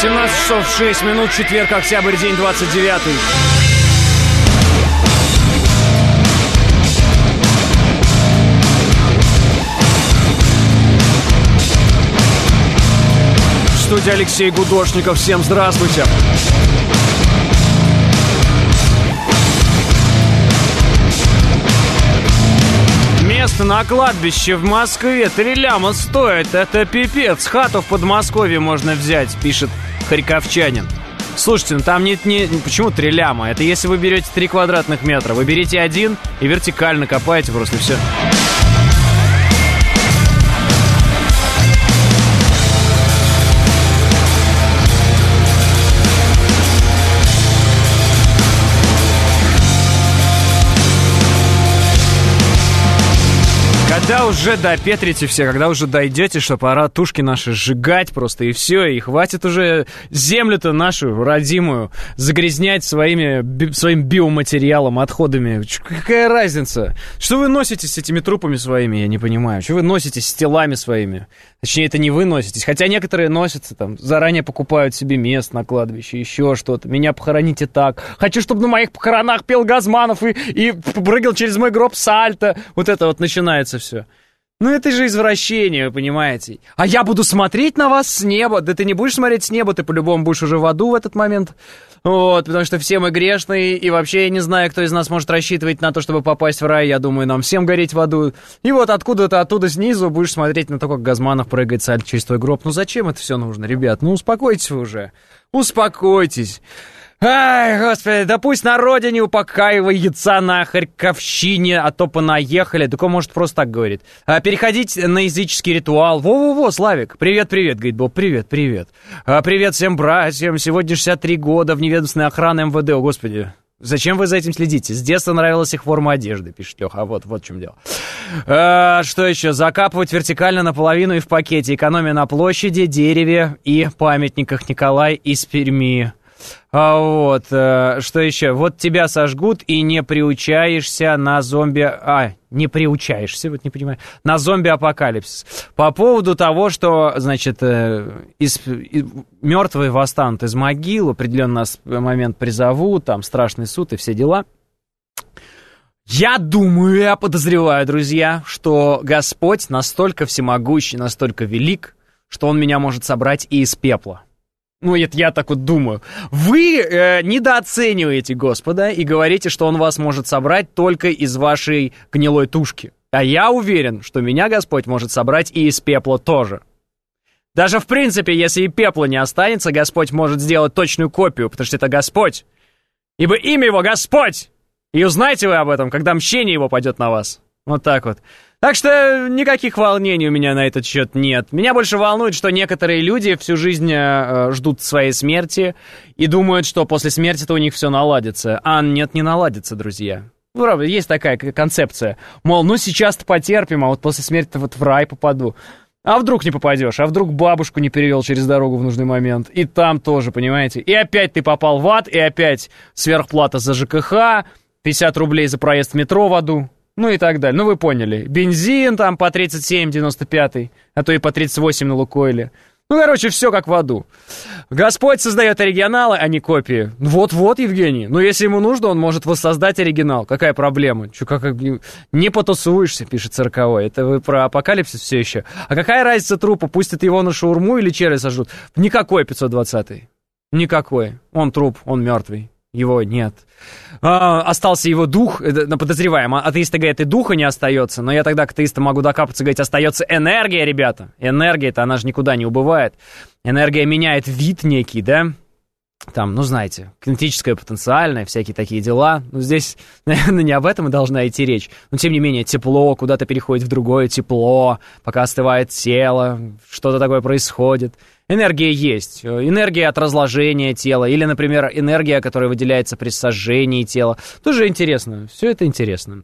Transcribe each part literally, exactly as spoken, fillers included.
семнадцать часов шесть минут, четверг, октябрь, день двадцать девятый. В студии Алексей Гудошников. Всем здравствуйте. Место на кладбище в Москве три ляма стоит. Это пипец. Хату в Подмосковье можно взять, пишет харьковчанин. Слушайте, ну там нет, не, почему три ляма? Это если вы берете три квадратных метра. Вы берете один и вертикально копаете просто, все. Когда уже допетрите все, когда уже дойдете, что пора тушки наши сжигать просто, и все, и хватит уже землю-то нашу родимую загрязнять своими, би, своим биоматериалом, отходами. Какая разница? Что вы носитесь с этими трупами своими, я не понимаю. Что вы носитесь с телами своими? Точнее, это не вы носитесь. Хотя некоторые носятся, там, заранее покупают себе место на кладбище, еще что-то. Меня похороните так. Хочу, чтобы на моих похоронах пел Газманов и, и прыгал через мой гроб сальто. Вот это вот начинается все. Ну это же извращение, вы понимаете. А я буду смотреть на вас с неба. Да ты не будешь смотреть с неба, ты по-любому будешь уже в аду в этот момент. Вот, потому что все мы грешные, и вообще я не знаю, кто из нас может рассчитывать на то, чтобы попасть в рай. Я думаю, нам всем гореть в аду. И вот откуда-то оттуда снизу будешь смотреть на то, как Газманов прыгает сальто через твой гроб. Ну зачем это все нужно, ребят? Ну успокойтесь вы уже. Успокойтесь. Ай, господи, да пусть на родине упокаивается на Харьковщине, а то понаехали. Так он может просто так говорит. А, переходить на языческий ритуал. Во-во-во, Славик, привет-привет, говорит Боб, привет-привет. А, привет всем братьям, сегодня шестьдесят три года вневедомственной охраны эм вэ дэ. О, господи, зачем вы за этим следите? С детства нравилась их форма одежды, пишет Леха. А вот, вот в чем дело. А, что еще? Закапывать вертикально наполовину и в пакете. Экономия на площади, дереве и памятниках. Николай из Перми. А вот, э, что еще? Вот тебя сожгут и не приучаешься на зомби... А, не приучаешься, вот не понимаю. На зомби-апокалипсис. По поводу того, что, значит, э, из, из, мертвые восстанут из могил, в определенный момент призовут, там страшный суд и все дела. Я думаю, я подозреваю, друзья, что Господь настолько всемогущий, настолько велик, что Он меня может собрать и из пепла. Ну, это я так вот думаю. Вы э, недооцениваете Господа и говорите, что Он вас может собрать только из вашей гнилой тушки. А я уверен, что меня Господь может собрать и из пепла тоже. Даже в принципе, если и пепла не останется, Господь может сделать точную копию, потому что это Господь. Ибо имя Его Господь! И узнаете вы об этом, когда мщение Его пойдет на вас. Вот так вот. Так что никаких волнений у меня на этот счет нет. Меня больше волнует, что некоторые люди всю жизнь э, ждут своей смерти и думают, что после смерти-то у них все наладится. А нет, не наладится, друзья. Ну, правда, есть такая концепция. Мол, ну сейчас-то потерпим, а вот после смерти-то вот в рай попаду. А вдруг не попадешь? А вдруг бабушку не перевел через дорогу в нужный момент? И там тоже, понимаете? И опять ты попал в ад, и опять сверхплата за жэ ка ха, пятьдесят рублей за проезд в метро в аду. Ну и так далее. Ну вы поняли. Бензин там по тридцать семь девяносто пять, а то и по тридцать восемь на Лукойле. Ну, короче, все как в аду. Господь создает оригиналы, а не копии. Вот-вот, Евгений. Но если ему нужно, он может воссоздать оригинал. Какая проблема? Че, как, не потусуешься, пишет сороковой. Это вы про апокалипсис все еще. А какая разница трупа? Пустят его на шаурму или черви сожрут? Никакой пятьсот двадцатый. Никакой. Он труп, он мертвый. Его нет. А, остался его дух, на подозреваем. Атеисты говорят, и духа не остается. Но я тогда к атеистам могу докапаться и говорить, остается энергия, ребята. Энергия-то, она же никуда не убывает. Энергия меняет вид некий, да? Там, ну, знаете, кинетическое, потенциальное, всякие такие дела. Ну, здесь, наверное, не об этом и должна идти речь. Но, тем не менее, тепло куда-то переходит в другое тепло, пока остывает тело, что-то такое происходит. Энергия есть. Энергия от разложения тела. Или, например, энергия, которая выделяется при сожжении тела. Тоже интересно. Все это интересно.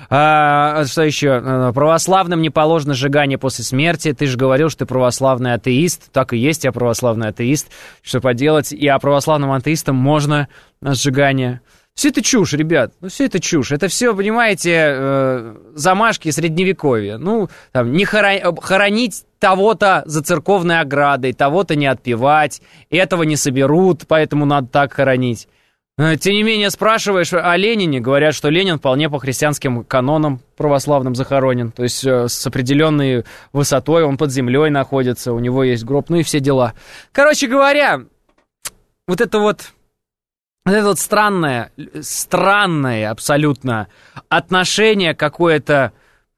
А, что еще? Православным не положено сжигание после смерти. Ты же говорил, что ты православный атеист. Так и есть, я православный атеист. Что поделать? И а православным атеистам можно сжигание. Все это чушь, ребят, ну все это чушь. Это все, понимаете, э, замашки средневековья. Ну, там, не хоро- хоронить того-то за церковной оградой, того-то не отпевать, этого не соберут, поэтому надо так хоронить. Тем не менее, спрашиваешь о Ленине, говорят, что Ленин вполне по христианским канонам православным захоронен, то есть с определенной высотой, он под землей находится, у него есть гроб, ну и все дела. Короче говоря, вот это вот, вот это вот странное, странное абсолютно отношение какое-то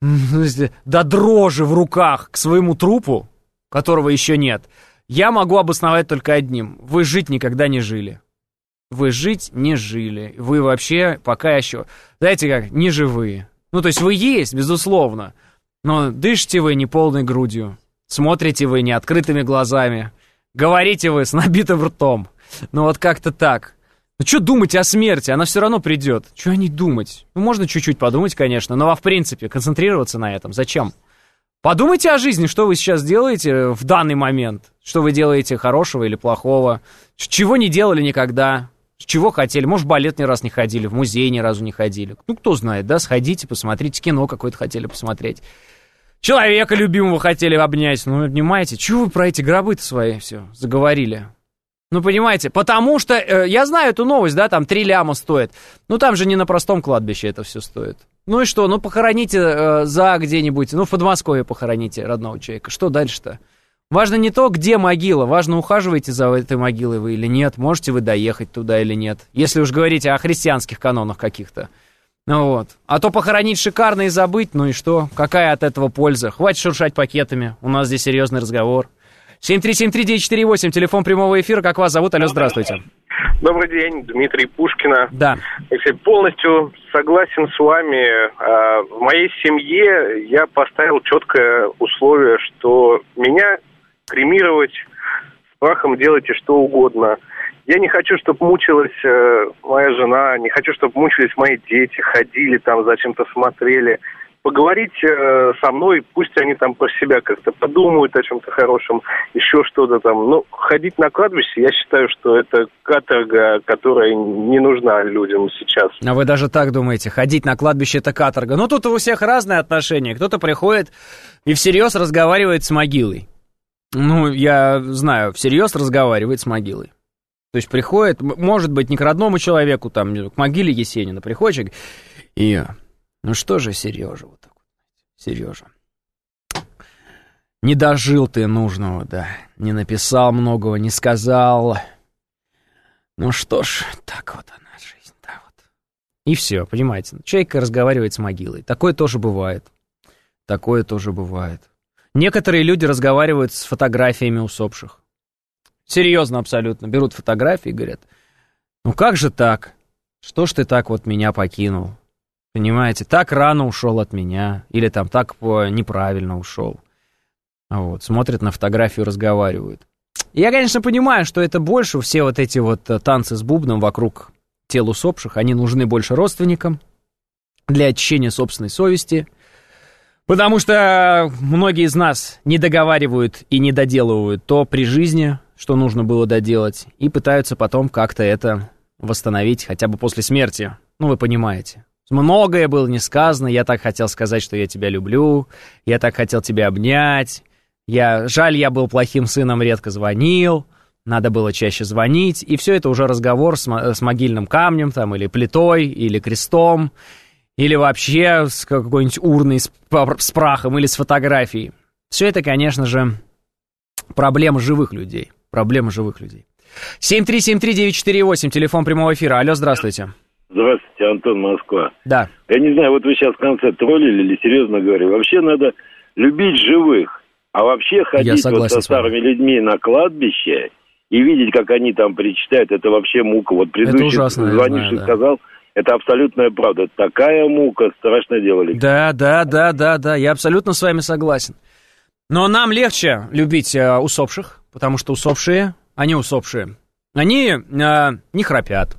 до дрожи в руках к своему трупу, которого еще нет, я могу обосновать только одним: вы жить никогда не жили. Вы жить не жили. Вы вообще пока еще, знаете как, не живые. Ну, то есть вы есть, безусловно, но дышите вы не полной грудью, смотрите вы не открытыми глазами, говорите вы с набитым ртом. Ну, вот как-то так. Ну, что думать о смерти? Она все равно придет. Что о ней думать? Ну, можно чуть-чуть подумать, конечно, но, в принципе, концентрироваться на этом зачем? Подумайте о жизни, что вы сейчас делаете в данный момент. Что вы делаете хорошего или плохого. Чего не делали никогда. Чего хотели? Может, в балет ни раз не ходили, в музей ни разу не ходили. Ну, кто знает, да? Сходите, посмотрите, кино какое-то хотели посмотреть. Человека любимого хотели обнять. Ну, понимаете, чего вы про эти гробы-то свои все заговорили? Ну, понимаете, потому что, э, я знаю эту новость, да, там три ляма стоит. Ну, там же не на простом кладбище это все стоит. Ну и что, ну, похороните э, за где-нибудь, ну, в Подмосковье похороните родного человека. Что дальше-то? Важно не то, где могила, важно, ухаживаете за этой могилой вы или нет, можете вы доехать туда или нет, если уж говорите о христианских канонах каких-то. Ну вот. А то похоронить шикарно и забыть, ну и что? Какая от этого польза? Хватит шуршать пакетами, у нас здесь серьезный разговор. семь три семь три девять четыре восемь, телефон прямого эфира, как вас зовут? Алло, здравствуйте. Добрый день, Дмитрий Пушкина. Да. Я полностью согласен с вами. В моей семье я поставил четкое условие, что меня кремировать, с прахом делайте что угодно. Я не хочу, чтобы мучилась э, моя жена, не хочу, чтобы мучились мои дети, ходили там, зачем-то смотрели. Поговорить э, со мной, пусть они там про себя как-то подумают о чем-то хорошем, еще что-то там. Но ходить на кладбище, я считаю, что это каторга, которая не нужна людям сейчас. А вы даже так думаете, ходить на кладбище — это каторга? Ну, тут у всех разные отношения. Кто-то приходит и всерьез разговаривает с могилой. Ну, я знаю, всерьез разговаривает с могилой. То есть приходит, может быть, не к родному человеку, там, к могиле Есенина приходит и... Ну что же, Сережа, вот так вот, Сережа, не дожил ты нужного, да, не написал многого, не сказал. Ну что ж, так вот она жизнь, да вот. И все, понимаете, человек разговаривает с могилой, такое тоже бывает, такое тоже бывает. Некоторые люди разговаривают с фотографиями усопших. Серьезно абсолютно. Берут фотографии и говорят: ну как же так? Что ж ты так вот меня покинул? Понимаете, так рано ушел от меня. Или там так неправильно ушел. Вот, смотрят на фотографию, разговаривают. Я, конечно, понимаю, что это больше все вот эти вот танцы с бубном вокруг тел усопших, они нужны больше родственникам для очищения собственной совести. Потому что многие из нас не договаривают и не доделывают то при жизни, что нужно было доделать, и пытаются потом как-то это восстановить хотя бы после смерти. Ну, вы понимаете. Многое было не сказано, я так хотел сказать, что я тебя люблю, я так хотел тебя обнять, я... жаль, я был плохим сыном, редко звонил, надо было чаще звонить, и все это уже разговор с, с могильным камнем, там, или плитой, или крестом, или вообще с какой-нибудь урной с, с прахом, или с фотографией. Все это, конечно же, проблема живых людей. Проблема живых людей. семь три семь три девять четыре восемь, телефон прямого эфира. Алло, здравствуйте. Здравствуйте, Антон, Москва. Да. Я не знаю, вот вы сейчас в конце троллили или серьезно говорили. Вообще надо любить живых. А вообще ходить вот со старыми людьми на кладбище и видеть, как они там причитают, это вообще мука. Вот предыдущий звонивший да. сказал... Это абсолютная правда. Такая мука, страшное дело. Да, да, да, да, да, я абсолютно с вами согласен. Но нам легче любить э, усопших, потому что усопшие, они усопшие, они э, не храпят,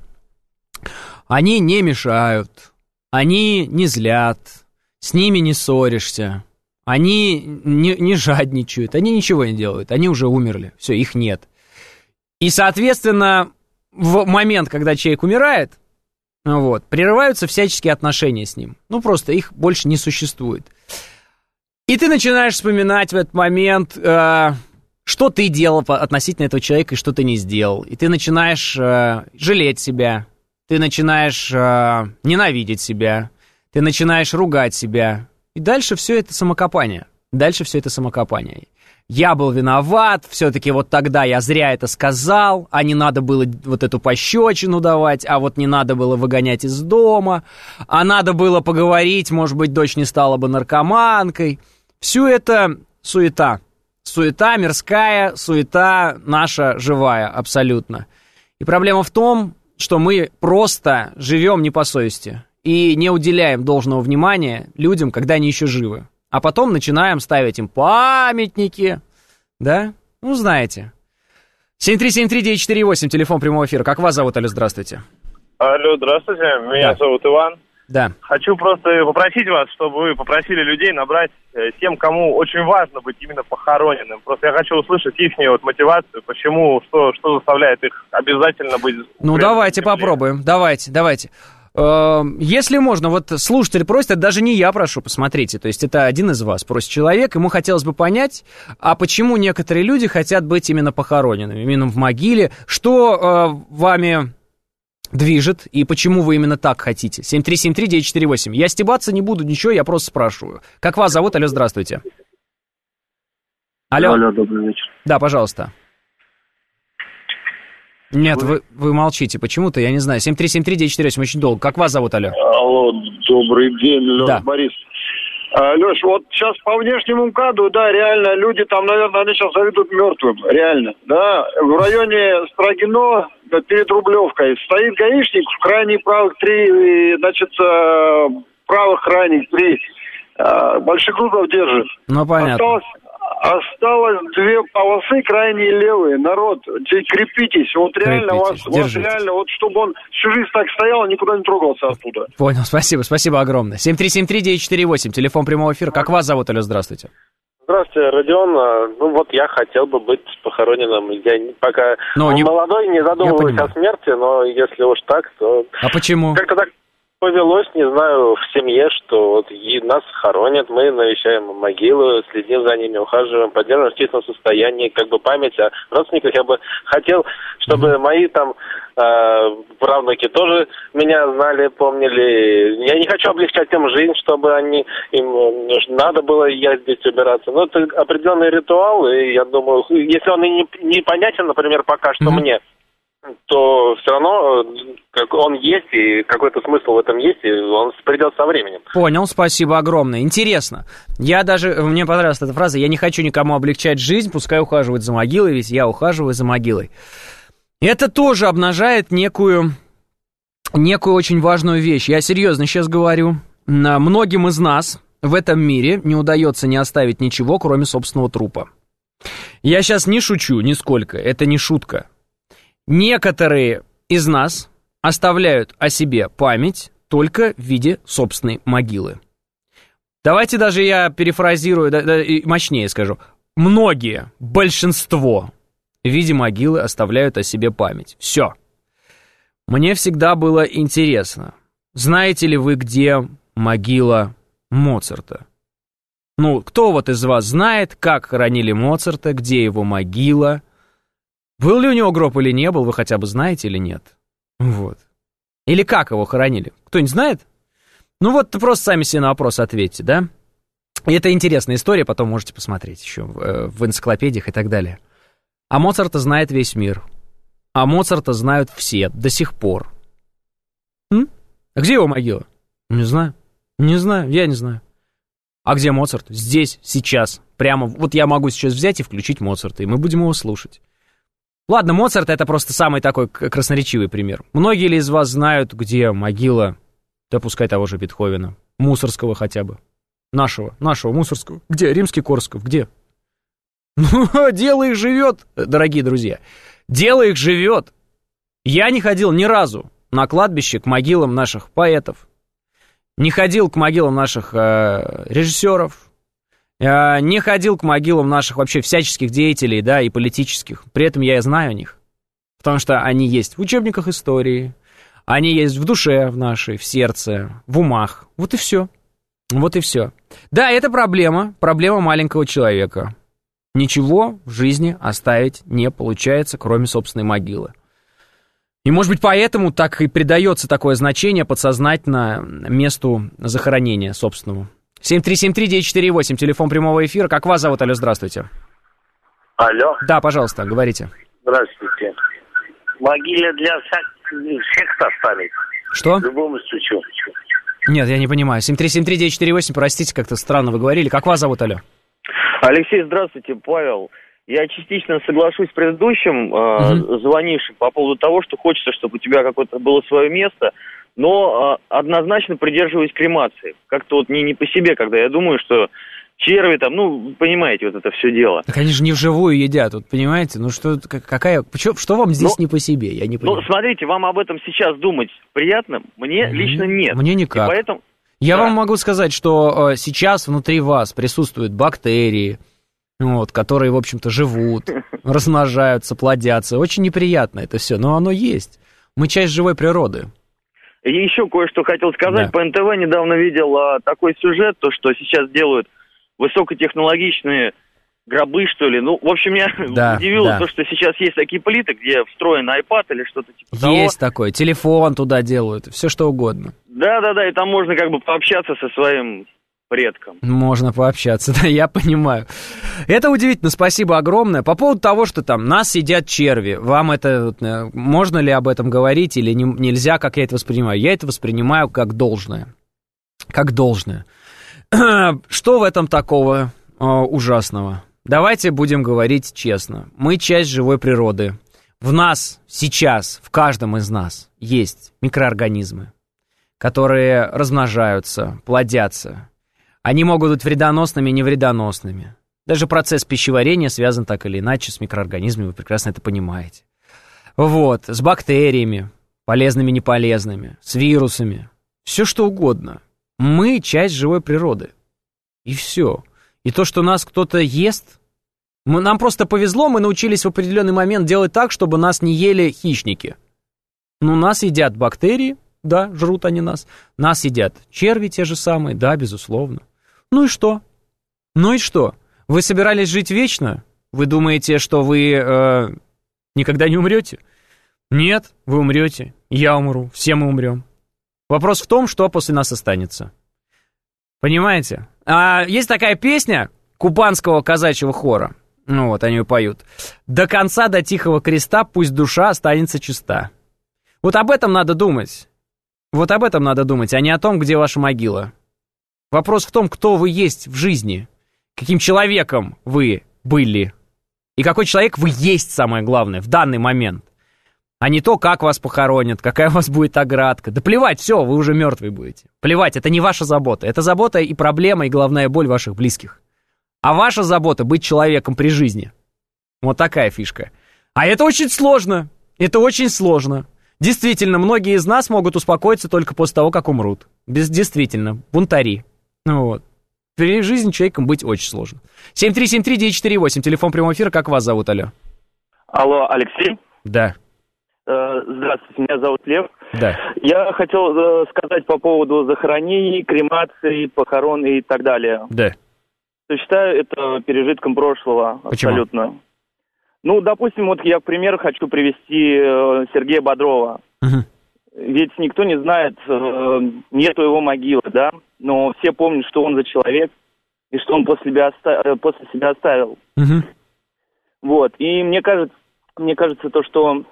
они не мешают, они не злят, с ними не ссоришься, они не, не жадничают, они ничего не делают, они уже умерли, все, их нет. И, соответственно, в момент, когда человек умирает, Вот. Прерываются всяческие отношения с ним. Ну, просто их больше не существует. И ты начинаешь вспоминать в этот момент, э, что ты делал относительно этого человека и что ты не сделал. И ты начинаешь э, жалеть себя, ты начинаешь э, ненавидеть себя, ты начинаешь ругать себя. И дальше все это самокопание. Дальше все это самокопание. Я был виноват, все-таки вот тогда я зря это сказал, а не надо было вот эту пощечину давать, а вот не надо было выгонять из дома, а надо было поговорить, может быть, дочь не стала бы наркоманкой. Все это суета. Суета мирская, суета наша живая, абсолютно. И проблема в том, что мы просто живем не по совести и не уделяем должного внимания людям, когда они еще живы. А потом начинаем ставить им памятники, да? Ну, знаете. семь три семь три девять четыре восемь, телефон прямого эфира. Как вас зовут, алло, здравствуйте. Алло, здравствуйте, меня да. зовут Иван. Да. Хочу просто попросить вас, чтобы вы попросили людей набрать тем, кому очень важно быть именно похороненным. Просто я хочу услышать их вот мотивацию, почему, что, что заставляет их обязательно быть... Ну, давайте попробуем, давайте, давайте. Если можно, вот слушатель просит, это даже не я прошу, посмотрите, то есть это один из вас просит человек, ему хотелось бы понять, а почему некоторые люди хотят быть именно похороненными, именно в могиле, что э, вами движет и почему вы именно так хотите. семь три семь три девять четыре восемь. Я стебаться не буду, ничего, я просто спрашиваю. Как вас зовут? Алло, здравствуйте. Алло. Алло, добрый вечер. Да, пожалуйста. Нет, вы, вы молчите почему-то, я не знаю. семь три семь три девять четыре восемь, очень долго. Как вас зовут, алло? Алло, добрый день, Лёш, да. Борис. А, Лёш, вот сейчас по внешнему МКАДу, да, реально, люди там, наверное, они сейчас заведут мертвым, реально, да. В районе Строгино, перед Рублевкой, стоит гаишник, в крайней правых три, значит, правых крайних три, больших грузов держит. Ну, понятно. Осталось... Осталось две полосы крайние левые. Народ, крепитесь. Вот реально крепитесь, вас, вас реально, вот чтобы он всю жизнь так стоял, никуда не трогался оттуда. Понял, спасибо, спасибо огромное. семь три семь три девять четыре восемь, телефон прямого эфира. Как вас зовут, алло, здравствуйте. Здравствуйте, Родион. Ну вот я хотел бы быть похороненным. Я пока но не... молодой, не задумываюсь о смерти, но если уж так, то... А почему? Как-то так повелось, не знаю, в семье, что вот и нас хоронят, мы навещаем могилы, следим за ними, ухаживаем, поддерживаем в чистом состоянии, как бы память о родственниках. Я бы хотел, чтобы mm-hmm. мои там э, правнуки тоже меня знали, помнили. Я не хочу облегчать им жизнь, чтобы они им надо было ездить, убираться. Но это определенный ритуал, и я думаю, если он и не, не понятен, например, пока что mm-hmm. мне, то все равно как он есть, и какой-то смысл в этом есть, и он придет со временем. Понял, спасибо огромное. Интересно. Я даже, мне понравилась эта фраза, я не хочу никому облегчать жизнь, пускай ухаживают за могилой, ведь я ухаживаю за могилой. Это тоже обнажает некую, некую очень важную вещь. Я серьезно сейчас говорю. Многим из нас в этом мире не удается не оставить ничего, кроме собственного трупа. Я сейчас не шучу нисколько, это не шутка. Некоторые из нас оставляют о себе память только в виде собственной могилы. Давайте даже я перефразирую, да, да, и мощнее скажу. Многие, большинство в виде могилы оставляют о себе память. Все. Мне всегда было интересно, знаете ли вы, где могила Моцарта? Ну, кто вот из вас знает, как хоронили Моцарта, где его могила? Был ли у него гроб или не был, вы хотя бы знаете или нет? Вот. Или как его хоронили? Кто-нибудь знает? Ну вот просто сами себе на вопрос ответьте, да? И это интересная история, потом можете посмотреть еще в, в энциклопедиях и так далее. А Моцарта знает весь мир. А Моцарта знают все до сих пор. М? А где его могила? Не знаю. Не знаю, я не знаю. А где Моцарт? Здесь, сейчас. Прямо, вот я могу сейчас взять и включить Моцарта, и мы будем его слушать. Ладно, Моцарт — это просто самый такой красноречивый пример. Многие ли из вас знают, где могила, да пускай того же Бетховена, Мусорского хотя бы, нашего, нашего Мусорского? Где? Римский-Корсаков, где? Ну, дело их живет, дорогие друзья. Дело их живет. Я не ходил ни разу на кладбище к могилам наших поэтов, не ходил к могилам наших э, режиссеров, не ходил к могилам наших вообще всяческих деятелей, да, и политических. При этом я знаю о них. Потому что они есть в учебниках истории, Они есть в душе в нашей, в сердце, в умах. Вот и все. Вот и все. Да, это проблема. Проблема маленького человека. Ничего в жизни оставить не получается, кроме собственной могилы. И, может быть, поэтому так и придается такое значение подсознательно месту захоронения собственному. семь три семь три девять четыре восемь, телефон прямого эфира. Как вас зовут? Алло, здравствуйте. Алло. Да, пожалуйста, говорите. Здравствуйте. Могиле для секса оставить. Что? Любому стучу. Нет, я не понимаю. семь три семь три девять четыре восемь, простите, как-то странно вы говорили. Как вас зовут, алло? Алексей, здравствуйте, Павел. Я частично соглашусь с предыдущим э, угу. звонившим по поводу того, что хочется, чтобы у тебя какое-то было свое место, но э, однозначно придерживаюсь кремации. Как-то вот не, не по себе, когда я думаю, что черви там, ну, понимаете, вот это все дело. Так они же не вживую едят, вот понимаете? Ну что, какая, что, что вам здесь ну, не по себе? Я не понимаю. Ну, смотрите, вам об этом сейчас думать приятно? Мне mm-hmm. лично нет. Мне никак. И поэтому... Я да. вам могу сказать, что э, сейчас внутри вас присутствуют бактерии, вот, которые, в общем-то, живут, размножаются, плодятся. Очень неприятно это все, но оно есть. Мы часть живой природы. И еще кое-что хотел сказать. Да. По эн тэ вэ недавно видел а, такой сюжет, то, что сейчас делают высокотехнологичные гробы, что ли. Ну, в общем, меня да, удивило да. то, что сейчас есть такие плиты, где встроен iPad или что-то типа того. Есть такой, телефон туда делают, все что угодно. Да-да-да, и там можно как бы пообщаться со своим предком. Можно пообщаться, да, я понимаю. Это удивительно, спасибо огромное. По поводу того, что там нас едят черви, вам это, можно ли об этом говорить или не, нельзя, как я это воспринимаю? Я это воспринимаю как должное. Как должное. Что в этом такого э, ужасного? Давайте будем говорить честно. Мы часть живой природы. В нас сейчас, в каждом из нас, есть микроорганизмы, которые размножаются, плодятся. Они могут быть вредоносными и невредоносными. Даже процесс пищеварения связан так или иначе с микроорганизмами, вы прекрасно это понимаете. Вот, с бактериями, полезными, неполезными, с вирусами, все что угодно. Мы часть живой природы. И все. И то, что нас кто-то ест, мы, нам просто повезло, мы научились в определенный момент делать так, чтобы нас не ели хищники. Ну, нас едят бактерии, да, жрут они нас. Нас едят черви те же самые, да, безусловно. Ну и что? Ну и что? Вы собирались жить вечно? Вы думаете, что вы э, никогда не умрете? Нет, вы умрете, я умру, все мы умрем. Вопрос в том, что после нас останется. Понимаете? А есть такая песня кубанского казачьего хора. Ну вот, они ее поют. «До конца, до тихого креста, пусть душа останется чиста». Вот об этом надо думать. Вот об этом надо думать, а не о том, где ваша могила. Вопрос в том, кто вы есть в жизни. Каким человеком вы были. И какой человек вы есть, самое главное, в данный момент. А не то, как вас похоронят, какая у вас будет оградка. Да плевать, все, вы уже мертвые будете. Плевать, это не ваша забота. Это забота и проблема, и головная боль ваших близких. А ваша забота — быть человеком при жизни. Вот такая фишка. А это очень сложно. Это очень сложно. Действительно, многие из нас могут успокоиться только после того, как умрут. Без, действительно, бунтари. Ну вот. При жизни человеком быть очень сложно. семь три семь три девять четыре восемь, телефон прямого эфира. Как вас зовут, алло? Алло, Алексей? Да. Здравствуйте, меня зовут Лев. Да. Я хотел э, сказать по поводу захоронений, кремации, похорон и так далее. Да. Я считаю это пережитком прошлого. Почему? Абсолютно. Ну, допустим, вот я в пример хочу привести э, Сергея Бодрова. Угу. Ведь никто не знает, э, нету его могилы, да? Но все помнят, что он за человек и что он после себя, оста- после себя оставил. Угу. Вот. И мне кажется, мне кажется, то, что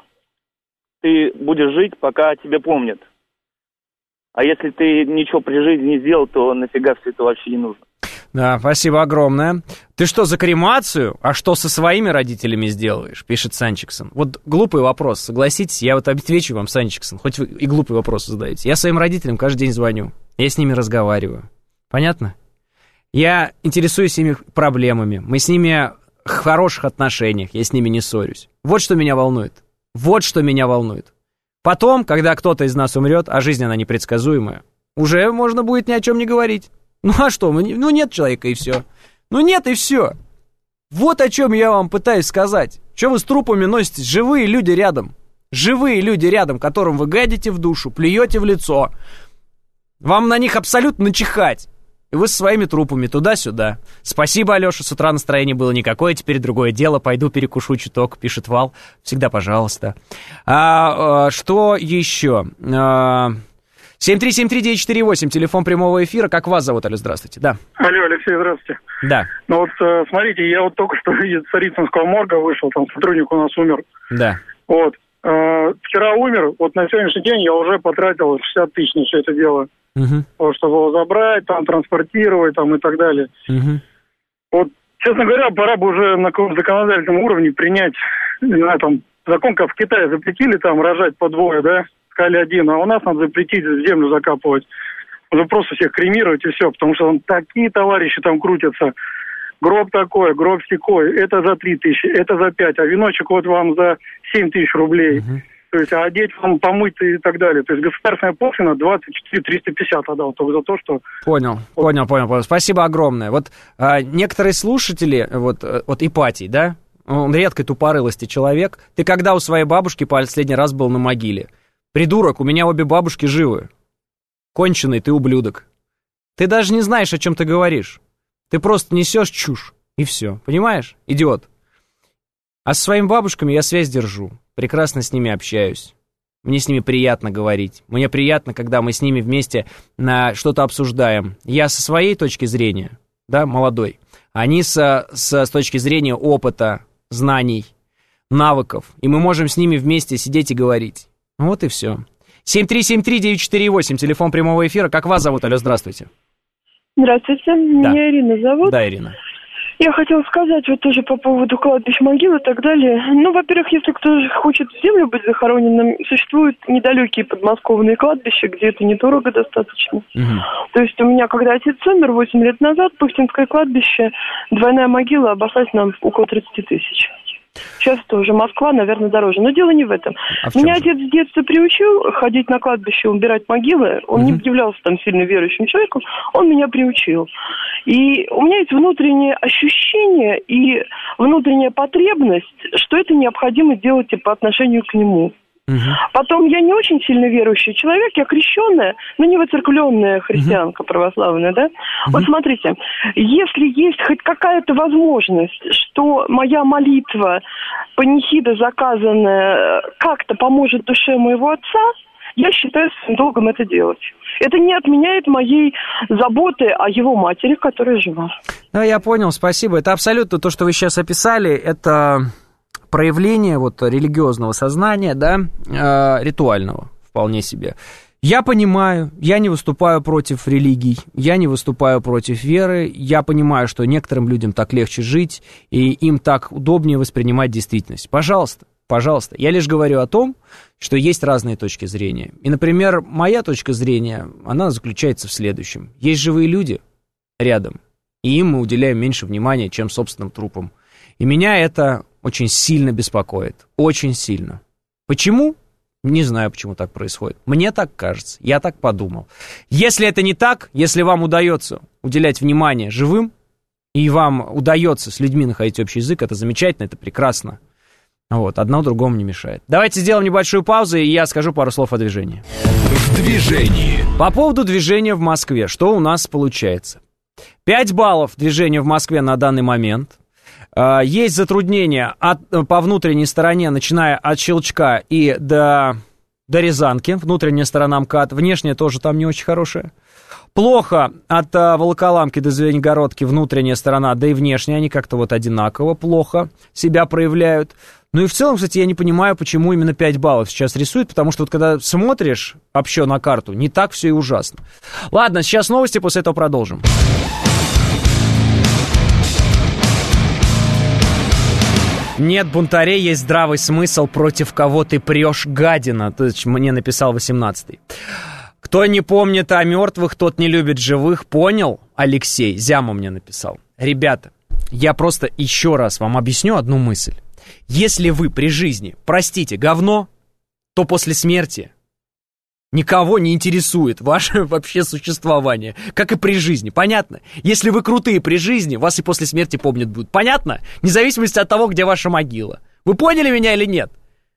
ты будешь жить, пока тебя помнят. А если ты ничего при жизни не сделал, то нафига все это вообще не нужно. Да, спасибо огромное. Ты что, за кремацию? А что со своими родителями сделаешь? Пишет Санчиксон. Вот глупый вопрос, согласитесь, я вот отвечу вам, Санчиксон, хоть вы и глупый вопрос задаете. Я своим родителям каждый день звоню, я с ними разговариваю. Понятно? Я интересуюсь их проблемами, мы с ними в хороших отношениях, я с ними не ссорюсь. Вот что меня волнует. Вот что меня волнует. Потом, когда кто-то из нас умрет, а жизнь она непредсказуемая, уже можно будет ни о чем не говорить. Ну а что, ну нет человека и все. Ну нет и все. Вот о чем я вам пытаюсь сказать. Что вы с трупами носитесь? Живые люди рядом. Живые люди рядом, которым вы гадите в душу, плюете в лицо. Вам на них абсолютно начихать. И вы со своими трупами туда-сюда. Спасибо, Алеша, с утра настроение было никакое, теперь другое дело. Пойду перекушу чуток, пишет Вал. Всегда пожалуйста. А, а, что еще? А, семь три семь три девять четыре восемь, телефон прямого эфира. Как вас зовут, Алло, здравствуйте? Да. Алло, Алексей, здравствуйте. Да. Ну вот, смотрите, я вот только что из Царицынского морга вышел, там сотрудник у нас умер. Да. Вот. Вчера умер, вот на сегодняшний день я уже потратил шестьдесят тысяч на все это дело. Угу. Вот, чтобы его забрать, там, транспортировать, там, и так далее. Угу. Вот, честно говоря, пора бы уже на каком-то законодательном уровне принять, не знаю, там, закон, как в Китае запретили там рожать по двое, да, сказали один, а у нас надо запретить землю закапывать. Нужно просто всех кремировать и все, потому что там такие товарищи там крутятся. Гроб такой, гроб сякой, это за три тысячи, это за пять, а веночек вот вам за семь тысяч рублей. Угу. То есть, а одеть вам, помыть и так далее. То есть, государственная пошлина двадцать четыре триста пятьдесят отдал только за то, что... Понял, вот. понял, понял, понял. Спасибо огромное. Вот а, некоторые слушатели, вот, вот Ипатий, да, он редкой тупорылости человек. Ты когда у своей бабушки последний раз был на могиле? Придурок, у меня обе бабушки живы. Конченый ты ублюдок. Ты даже не знаешь, о чем ты говоришь. Ты просто несешь чушь, и все. Понимаешь? Идиот. А со своими бабушками я связь держу. Прекрасно с ними общаюсь. Мне с ними приятно говорить. Мне приятно, когда мы с ними вместе на что-то обсуждаем. Я со своей точки зрения, да, молодой. Они со, со, с точки зрения опыта, знаний, навыков. И мы можем с ними вместе сидеть и говорить. Вот и все. семь три семь три девять четыре восемь, телефон прямого эфира. Как вас зовут? Алло, здравствуйте. Здравствуйте, меня да. Ирина зовут. Да, Ирина. Я хотела сказать вот тоже по поводу кладбищ, могил и так далее. Ну, во-первых, если кто хочет в землю быть захороненным, существуют недалекие подмосковные кладбища, где это недорого достаточно. Угу. То есть у меня, когда отец умер восемь лет назад, Пыхтинское кладбище, двойная могила обошлась нам около тридцать тысяч. Сейчас тоже Москва, наверное, дороже. Но дело не в этом. А в Меня же? Отец с детства приучил ходить на кладбище, убирать могилы. Он угу. не являлся там сильно верующим человеком. Он меня приучил. И у меня есть внутреннее ощущение и внутренняя потребность, что это необходимо делать и по отношению к нему. Угу. Потом, я не очень сильно верующий человек, я крещенная, но не воцерквленная христианка угу. православная, да? Угу. Вот смотрите, если есть хоть какая-то возможность, что моя молитва, панихида заказанная, как-то поможет душе моего отца, я считаю своим долгом это делать. Это не отменяет моей заботы о его матери, которая жива. Да, я понял, спасибо. Это абсолютно то, что вы сейчас описали, это... проявление вот религиозного сознания, да, э, ритуального, вполне себе. Я понимаю, я не выступаю против религий, я не выступаю против веры, я понимаю, что некоторым людям так легче жить, и им так удобнее воспринимать действительность. Пожалуйста, пожалуйста. Я лишь говорю о том, что есть разные точки зрения. И, например, моя точка зрения, она заключается в следующем. Есть живые люди рядом, и им мы уделяем меньше внимания, чем собственным трупам. И меня это очень сильно беспокоит. Очень сильно. Почему? Не знаю, почему так происходит. Мне так кажется. Я так подумал. Если это не так, если вам удается уделять внимание живым, и вам удается с людьми находить общий язык, это замечательно, это прекрасно. Вот, одно другому не мешает. Давайте сделаем небольшую паузу, и я скажу пару слов о движении. В движении. По поводу движения в Москве. Что у нас получается? пять баллов движения в Москве на данный момент. Есть затруднения от, по внутренней стороне, начиная от Щелчка и до, до Рязанки, внутренняя сторона МКАД, внешняя тоже там не очень хорошая. Плохо от а, Волоколамки до Звенигородки, внутренняя сторона, да и внешняя, они как-то вот одинаково плохо себя проявляют. Ну и в целом, кстати, я не понимаю, почему именно пять баллов сейчас рисуют, потому что вот когда смотришь общо на карту, не так все и ужасно. Ладно, сейчас новости, после этого продолжим. Нет бунтарей, есть здравый смысл, против кого ты прешь, гадина. То есть мне написал восемнадцатый. Кто не помнит о мертвых, тот не любит живых. Понял? Алексей Зяма мне написал. Ребята, я просто еще раз вам объясню одну мысль. Если вы при жизни простите говно, то после смерти никого не интересует ваше вообще существование, как и при жизни, понятно? Если вы крутые при жизни, вас и после смерти помнят будут, понятно? Вне зависимости от того, где ваша могила. Вы поняли меня или нет?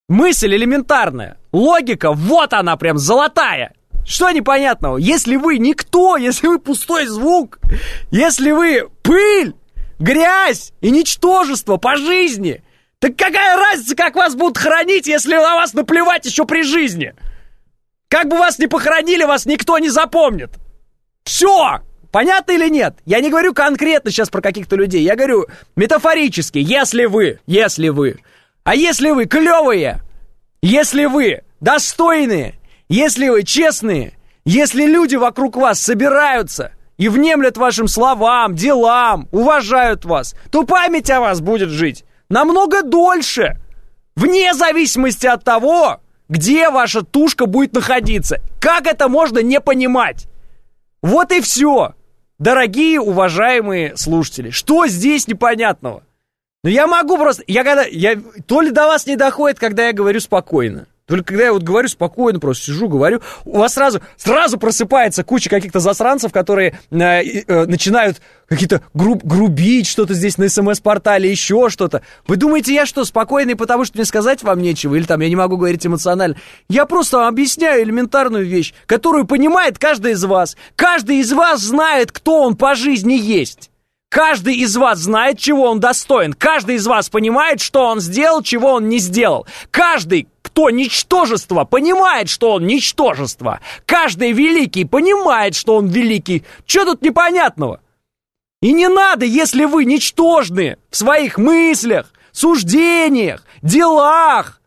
Мысль элементарная. Логика, вот она прям золотая. Что непонятного? Если вы никто, если вы пустой звук, если вы пыль, грязь и ничтожество по жизни, так какая разница, как вас будут хоронить, если на вас наплевать еще при жизни? Как бы вас ни похоронили, вас никто не запомнит. Все! Понятно или нет? Я не говорю конкретно сейчас про каких-то людей. Я говорю метафорически. Если вы, если вы. А если вы клевые, если вы достойные, если вы честные, если люди вокруг вас собираются и внемлят вашим словам, делам, уважают вас, то память о вас будет жить намного дольше. Вне зависимости от того, где ваша тушка будет находиться. Как это можно не понимать? Вот и все. Дорогие, уважаемые слушатели, что здесь непонятного? Ну, я могу просто... Я когда... Я, то ли до вас не доходит, когда я говорю спокойно. Только когда я вот говорю спокойно, просто сижу, говорю, у вас сразу, сразу просыпается куча каких-то засранцев, которые э, э, начинают какие-то груб, грубить что-то здесь на СМС-портале, еще что-то. Вы думаете, я что, спокойный, потому что мне сказать вам нечего? Или там я не могу говорить эмоционально? Я просто объясняю элементарную вещь, которую понимает каждый из вас. Каждый из вас знает, кто он по жизни есть. Каждый из вас знает, чего он достоин. Каждый из вас понимает, что он сделал, чего он не сделал. Каждый, кто ничтожество, понимает, что он ничтожество. Каждый великий понимает, что он великий. Что тут непонятного? И не надо, если вы ничтожны в своих мыслях, суждениях, делах,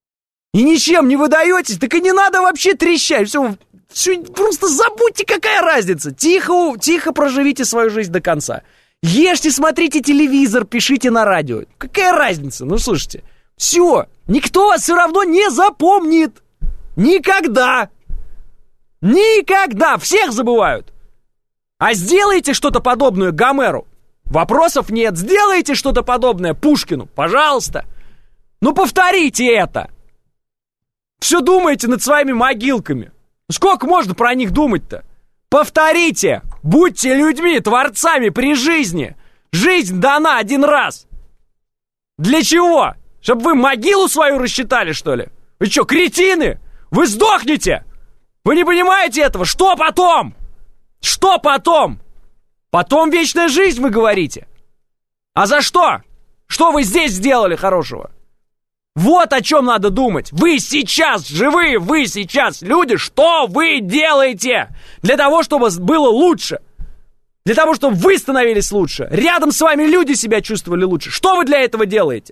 и ничем не выдаетесь, так и не надо вообще трещать. Все, все, просто забудьте, какая разница. Тихо, тихо проживите свою жизнь до конца. Ешьте, смотрите телевизор, пишите на радио. Какая разница? Ну, слушайте, все, никто вас все равно не запомнит. Никогда. Никогда. Всех забывают. А сделайте что-то подобное Гомеру. Вопросов нет. Сделайте что-то подобное Пушкину. Пожалуйста. Ну, повторите это. Все думаете над своими могилками. Сколько можно про них думать-то? Повторите! Будьте людьми, творцами при жизни! Жизнь дана один раз! Для чего? Чтобы вы могилу свою рассчитали, что ли? Вы что, кретины? Вы сдохнете! Вы не понимаете этого? Что потом? Что потом? Потом вечная жизнь, вы говорите? А за что? Что вы здесь сделали хорошего? Вот о чем надо думать. Вы сейчас живые, вы сейчас люди. Что вы делаете для того, чтобы было лучше? Для того, чтобы вы становились лучше. Рядом с вами люди себя чувствовали лучше. Что вы для этого делаете?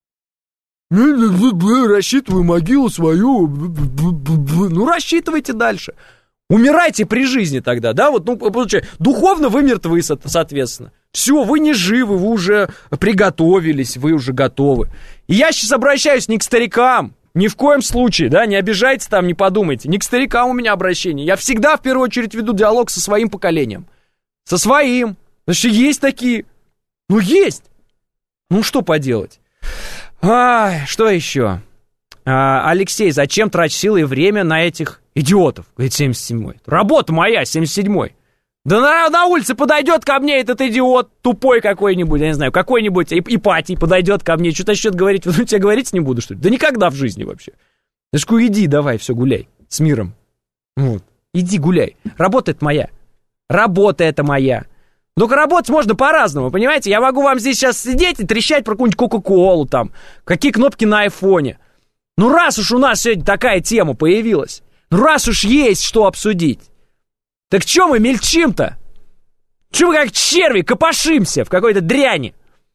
Рассчитываю могилу свою. Ну, рассчитывайте дальше. Умирайте при жизни тогда, да? Вот, ну, получается, духовно вы мертвы, соответственно. Все, вы не живы, вы уже приготовились, вы уже готовы. И я сейчас обращаюсь не к старикам, ни в коем случае, да, не обижайтесь там, не подумайте. Не к старикам у меня обращение. Я всегда в первую очередь веду диалог со своим поколением. Со своим. Потому что есть такие. Ну, есть. Ну, что поделать? А, что еще? А, Алексей, зачем тратить силы и время на этих идиотов? Говорит, семьдесят седьмой. Работа моя, семьдесят седьмой. Да на, на улице подойдет ко мне этот идиот тупой какой-нибудь, я не знаю, какой-нибудь Ипатий подойдет ко мне, что-то что-то говорить, ну, тебе говорить не буду, что ли? Да никогда в жизни вообще. Я ж говорю, иди, давай, все, гуляй с миром. Вот. Иди гуляй. Работа это моя. Работа это моя. Только работать можно по-разному, понимаете? Я могу вам здесь сейчас сидеть и трещать про какую-нибудь Кока-Колу там, какие кнопки на айфоне. Ну раз уж у нас сегодня такая тема появилась, ну раз уж есть что обсудить, так чё мы мельчим-то? Чё мы как черви копошимся в какой-то дряни?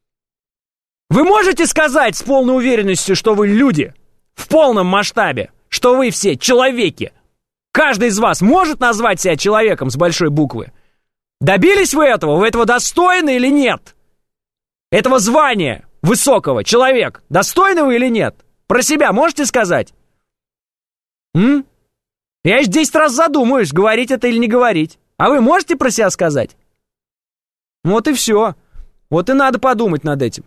Вы можете сказать с полной уверенностью, что вы люди в полном масштабе, что вы все человеки? Каждый из вас может назвать себя человеком с большой буквы? Добились вы этого? Вы этого достойны или нет? Этого звания высокого, человек, достойны вы или нет? Про себя можете сказать? М? Я еще десять раз задумаюсь, говорить это или не говорить. А вы можете про себя сказать? Вот и все. Вот и надо подумать над этим.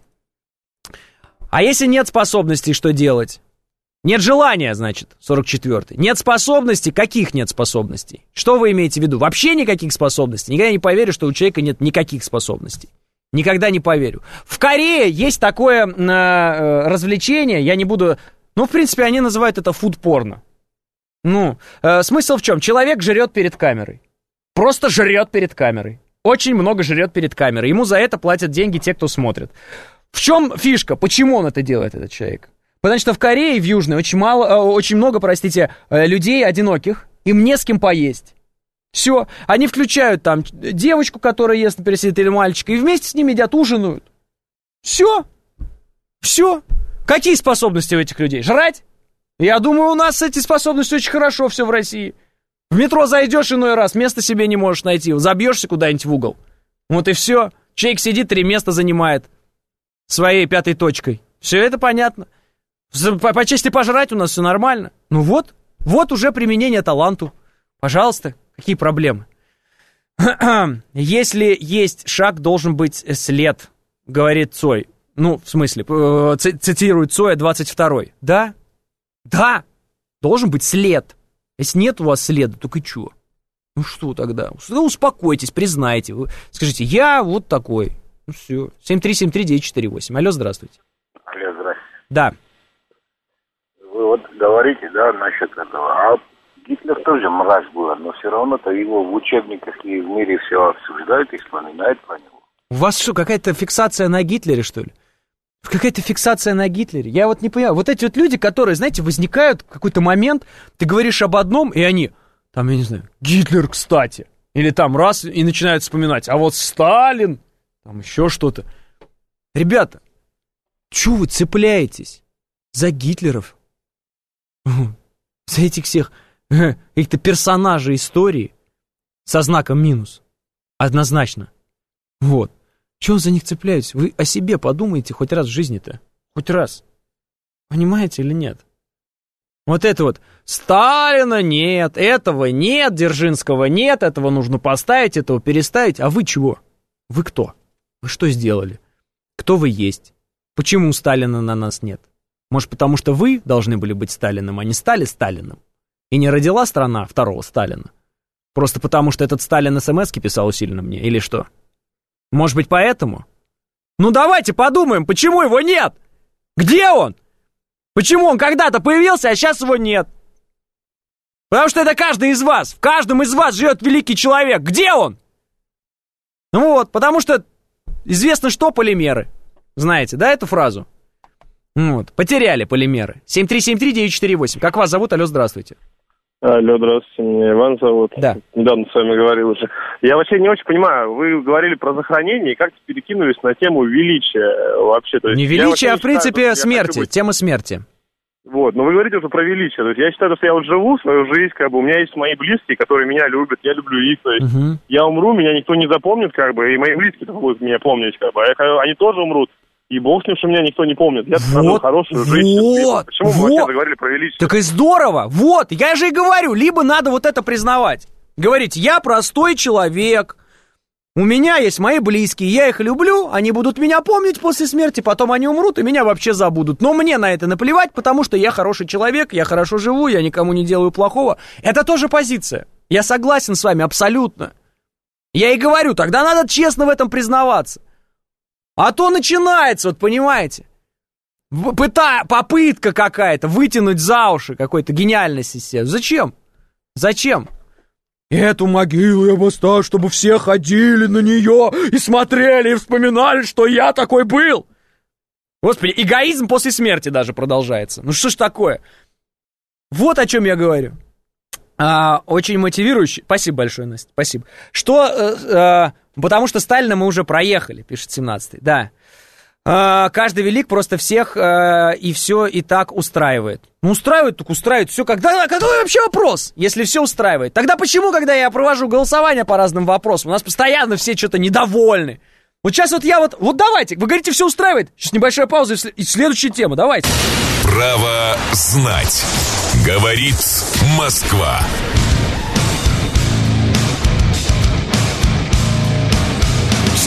А если нет способностей, что делать? Нет желания, значит, сорок четвёртый. Нет способностей? Каких нет способностей? Что вы имеете в виду? Вообще никаких способностей? Никогда не поверю, что у человека нет никаких способностей. Никогда не поверю. В Корее есть такое э, развлечение, я не буду... Ну, в принципе, они называют это фуд-порно. Ну, э, смысл в чем? Человек жрет перед камерой. Просто жрет перед камерой. Очень много жрет перед камерой. Ему за это платят деньги те, кто смотрит. В чем фишка? Почему он это делает, этот человек? Потому что в Корее, в Южной, очень мало, э, очень много, простите, э, людей одиноких. Им не с кем поесть. Все. Они включают там девочку, которая ест, например, сидит, или мальчика, и вместе с ними едят, ужинают. Все. Все. Какие способности у этих людей? Жрать? Я думаю, у нас эти способности очень хорошо все в России. В метро зайдешь иной раз, места себе не можешь найти, забьешься куда-нибудь в угол. Вот и все. Человек сидит, три места занимает своей пятой точкой. Все это понятно. По, по чести пожрать у нас все нормально. Ну вот, вот уже применение таланту. Пожалуйста, какие проблемы? Если есть шаг, должен быть след, говорит Цой. Ну, в смысле, цитирует Цоя двадцать второй. Да? Да, должен быть след. Если нет у вас следа, только чё? Ну что тогда? Ну, успокойтесь, признайте. Вы скажите, я вот такой. Ну все. семь три семь три девять четыре восемь. Алло, здравствуйте. Алло, здравствуйте. Да. Вы вот говорите, да, насчет этого. А Гитлер тоже мразь был, но все равно-то его в учебниках и в мире все обсуждают и вспоминают про него. У вас что, какая-то фиксация на Гитлере, что ли? Какая-то фиксация на Гитлере. Я вот не понимаю. Вот эти вот люди, которые, знаете, возникают в какой-то момент, ты говоришь об одном, и они, там, я не знаю, Гитлер, кстати. Или там раз, и начинают вспоминать. А вот Сталин, там еще что-то. Ребята, чего вы цепляетесь за Гитлеров? За этих всех каких-то персонажей истории со знаком минус. Однозначно. Вот. Чего за них цепляетесь? Вы о себе подумайте хоть раз в жизни-то. Хоть раз. Понимаете или нет? Вот это вот. Сталина нет, этого нет, Дзержинского нет, этого нужно поставить, этого переставить. А вы чего? Вы кто? Вы что сделали? Кто вы есть? Почему Сталина на нас нет? Может, потому что вы должны были быть Сталиным, а не стали Сталиным? И не родила страна второго Сталина? Просто потому, что этот Сталин смс-ки писал усиленно мне? Или что? Может быть, поэтому? Ну, давайте подумаем, почему его нет? Где он? Почему он когда-то появился, а сейчас его нет? Потому что это каждый из вас. В каждом из вас живет великий человек. Где он? Ну вот, потому что известно, что полимеры. Знаете, да, эту фразу? Вот, потеряли полимеры. семь три семь три девять четыре восемь. Как вас зовут? Алло, здравствуйте. Алло, здравствуйте, меня Иван зовут. Да. Недавно с вами говорил уже. Я вообще не очень понимаю, вы говорили про захоронение и как-то перекинулись на тему величия вообще. То есть не величие, а в принципе считаю, смерти, быть... тема смерти. Вот, но вы говорите уже про величие. То есть я считаю, что я вот живу свою жизнь, как бы у меня есть мои близкие, которые меня любят, я люблю их. То есть угу. Я умру, меня никто не запомнит, как бы, и мои близкие будут меня помнить, как бы. А они тоже умрут. И бог с ним, что меня никто не помнит. Я вот, хорошую жизнь. Вот, почему мы вот. вообще заговорили про величие? Так и здорово. Вот, я же и говорю, либо надо вот это признавать. Говорить, я простой человек, у меня есть мои близкие, я их люблю, они будут меня помнить после смерти, потом они умрут и меня вообще забудут. Но мне на это наплевать, потому что я хороший человек, я хорошо живу, я никому не делаю плохого. Это тоже позиция. Я согласен с вами абсолютно. Я и говорю, тогда надо честно в этом признаваться. А то начинается, вот понимаете, пыта, попытка какая-то вытянуть за уши какой-то гениальности себе. Зачем? Зачем? Эту могилу я поставлю, чтобы все ходили на нее и смотрели, и вспоминали, что я такой был. Господи, эгоизм после смерти даже продолжается. Ну что ж такое? Вот о чем я говорю. А, очень мотивирующий. Спасибо большое, Настя, спасибо. Что... Э, э, Потому что Сталина мы уже проехали, пишет семнадцатый, да. Э, каждый велик просто всех э, и все и так устраивает. Ну, устраивает, так устраивает. Все, когда, какой вообще вопрос, если все устраивает? Тогда почему, когда я провожу голосование по разным вопросам, у нас постоянно все что-то недовольны? Вот сейчас вот я вот, вот давайте, вы говорите, все устраивает. Сейчас небольшая пауза и следующая тема, давайте. Право знать. Говорит Москва.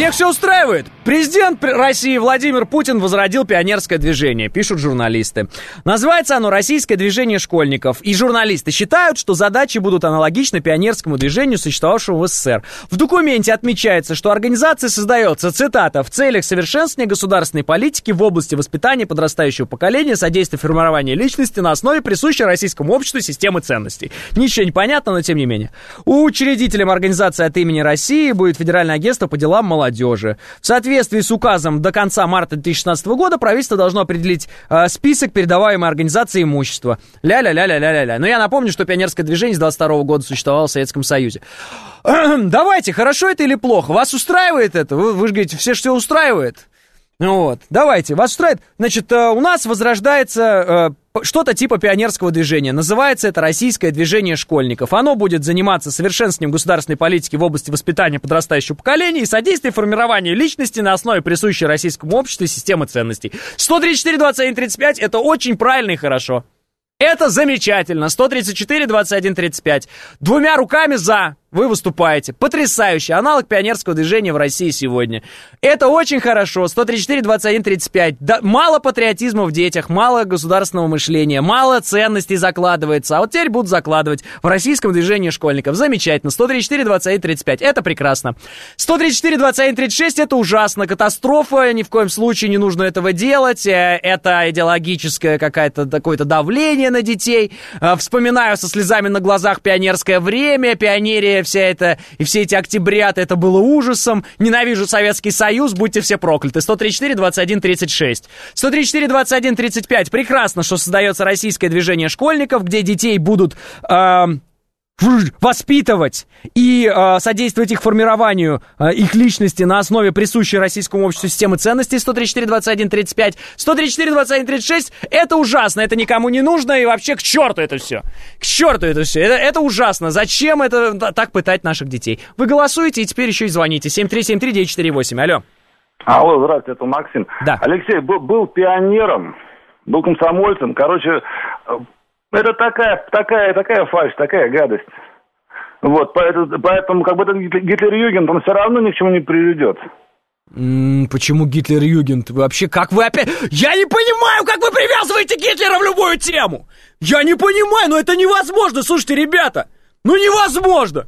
Всех все устраивает. Президент России Владимир Путин возродил пионерское движение, пишут журналисты. Называется оно «Российское движение школьников». И журналисты считают, что задачи будут аналогичны пионерскому движению, существовавшему в СССР. В документе отмечается, что организация создается, цитата, «в целях совершенствования государственной политики в области воспитания подрастающего поколения, содействия формированию личности на основе присущей российскому обществу системы ценностей». Ничего не понятно, но тем не менее. Учредителем организации от имени России будет Федеральное агентство по делам молодежи. В соответствии с указом до конца марта две тысячи шестнадцатого года правительство должно определить э, список передаваемой организации имущества. Ля-ля-ля-ля-ля-ля. Но я напомню, что пионерское движение с двадцать второго года существовало в Советском Союзе. Давайте, хорошо это или плохо? Вас устраивает это? Вы, вы же говорите, все все устраивает? Вот, давайте, вас устраивает? Значит, у нас возрождается э, что-то типа пионерского движения. Называется это «Российское движение школьников». Оно будет заниматься совершенствованием государственной политики в области воспитания подрастающего поколения и содействия формированию личности на основе присущей российскому обществу системы ценностей. сто тридцать четыре двадцать один тридцать пять это очень правильно и хорошо. Это замечательно. сто тридцать четыре двадцать один тридцать пять. Двумя руками за. Вы выступаете. Потрясающий аналог пионерского движения в России сегодня. Это очень хорошо. сто тридцать четыре двадцать один тридцать пять. Да, мало патриотизма в детях, мало государственного мышления, мало ценностей закладывается. А вот теперь будут закладывать в российском движении школьников. Замечательно. сто тридцать четыре двадцать один тридцать пять. Это прекрасно. сто тридцать четыре двадцать один тридцать шесть. Это ужасно. Катастрофа. Ни в коем случае не нужно этого делать. Это идеологическое какое-то какое-то давление на детей. Вспоминаю со слезами на глазах пионерское время, пионерия. Вся это, и все эти октябрята, это было ужасом. Ненавижу Советский Союз, будьте все прокляты. сто тридцать четыре двадцать один тридцать шесть. сто тридцать четыре двадцать один тридцать пять. Прекрасно, что создается российское движение школьников, где детей будут э, воспитывать и э, содействовать их формированию э, их личности на основе присущей российскому обществу системы ценностей. сто тридцать четыре двадцать один тридцать пять. сто тридцать четыре двадцать один тридцать шесть. Это ужасно, это никому не нужно, и вообще к черту это все. К черту это все. Это, это ужасно. Зачем это так пытать наших детей? Вы голосуете и теперь еще и звоните. семь три семь три девять четыре восемь. Алло. Алло, здравствуйте, это Максим. Да. Алексей был, был пионером, был комсомольцем. Короче, это такая, такая, такая фальшь, такая гадость. Вот, поэтому, поэтому как бы этот Гитлер-Югент, он все равно ни к чему не приведет. М-м, почему Гитлер-Югент? Вы вообще, как вы опять... Я не понимаю, как вы привязываете Гитлера в любую тему! Я не понимаю, но это невозможно! Слушайте, ребята, ну невозможно!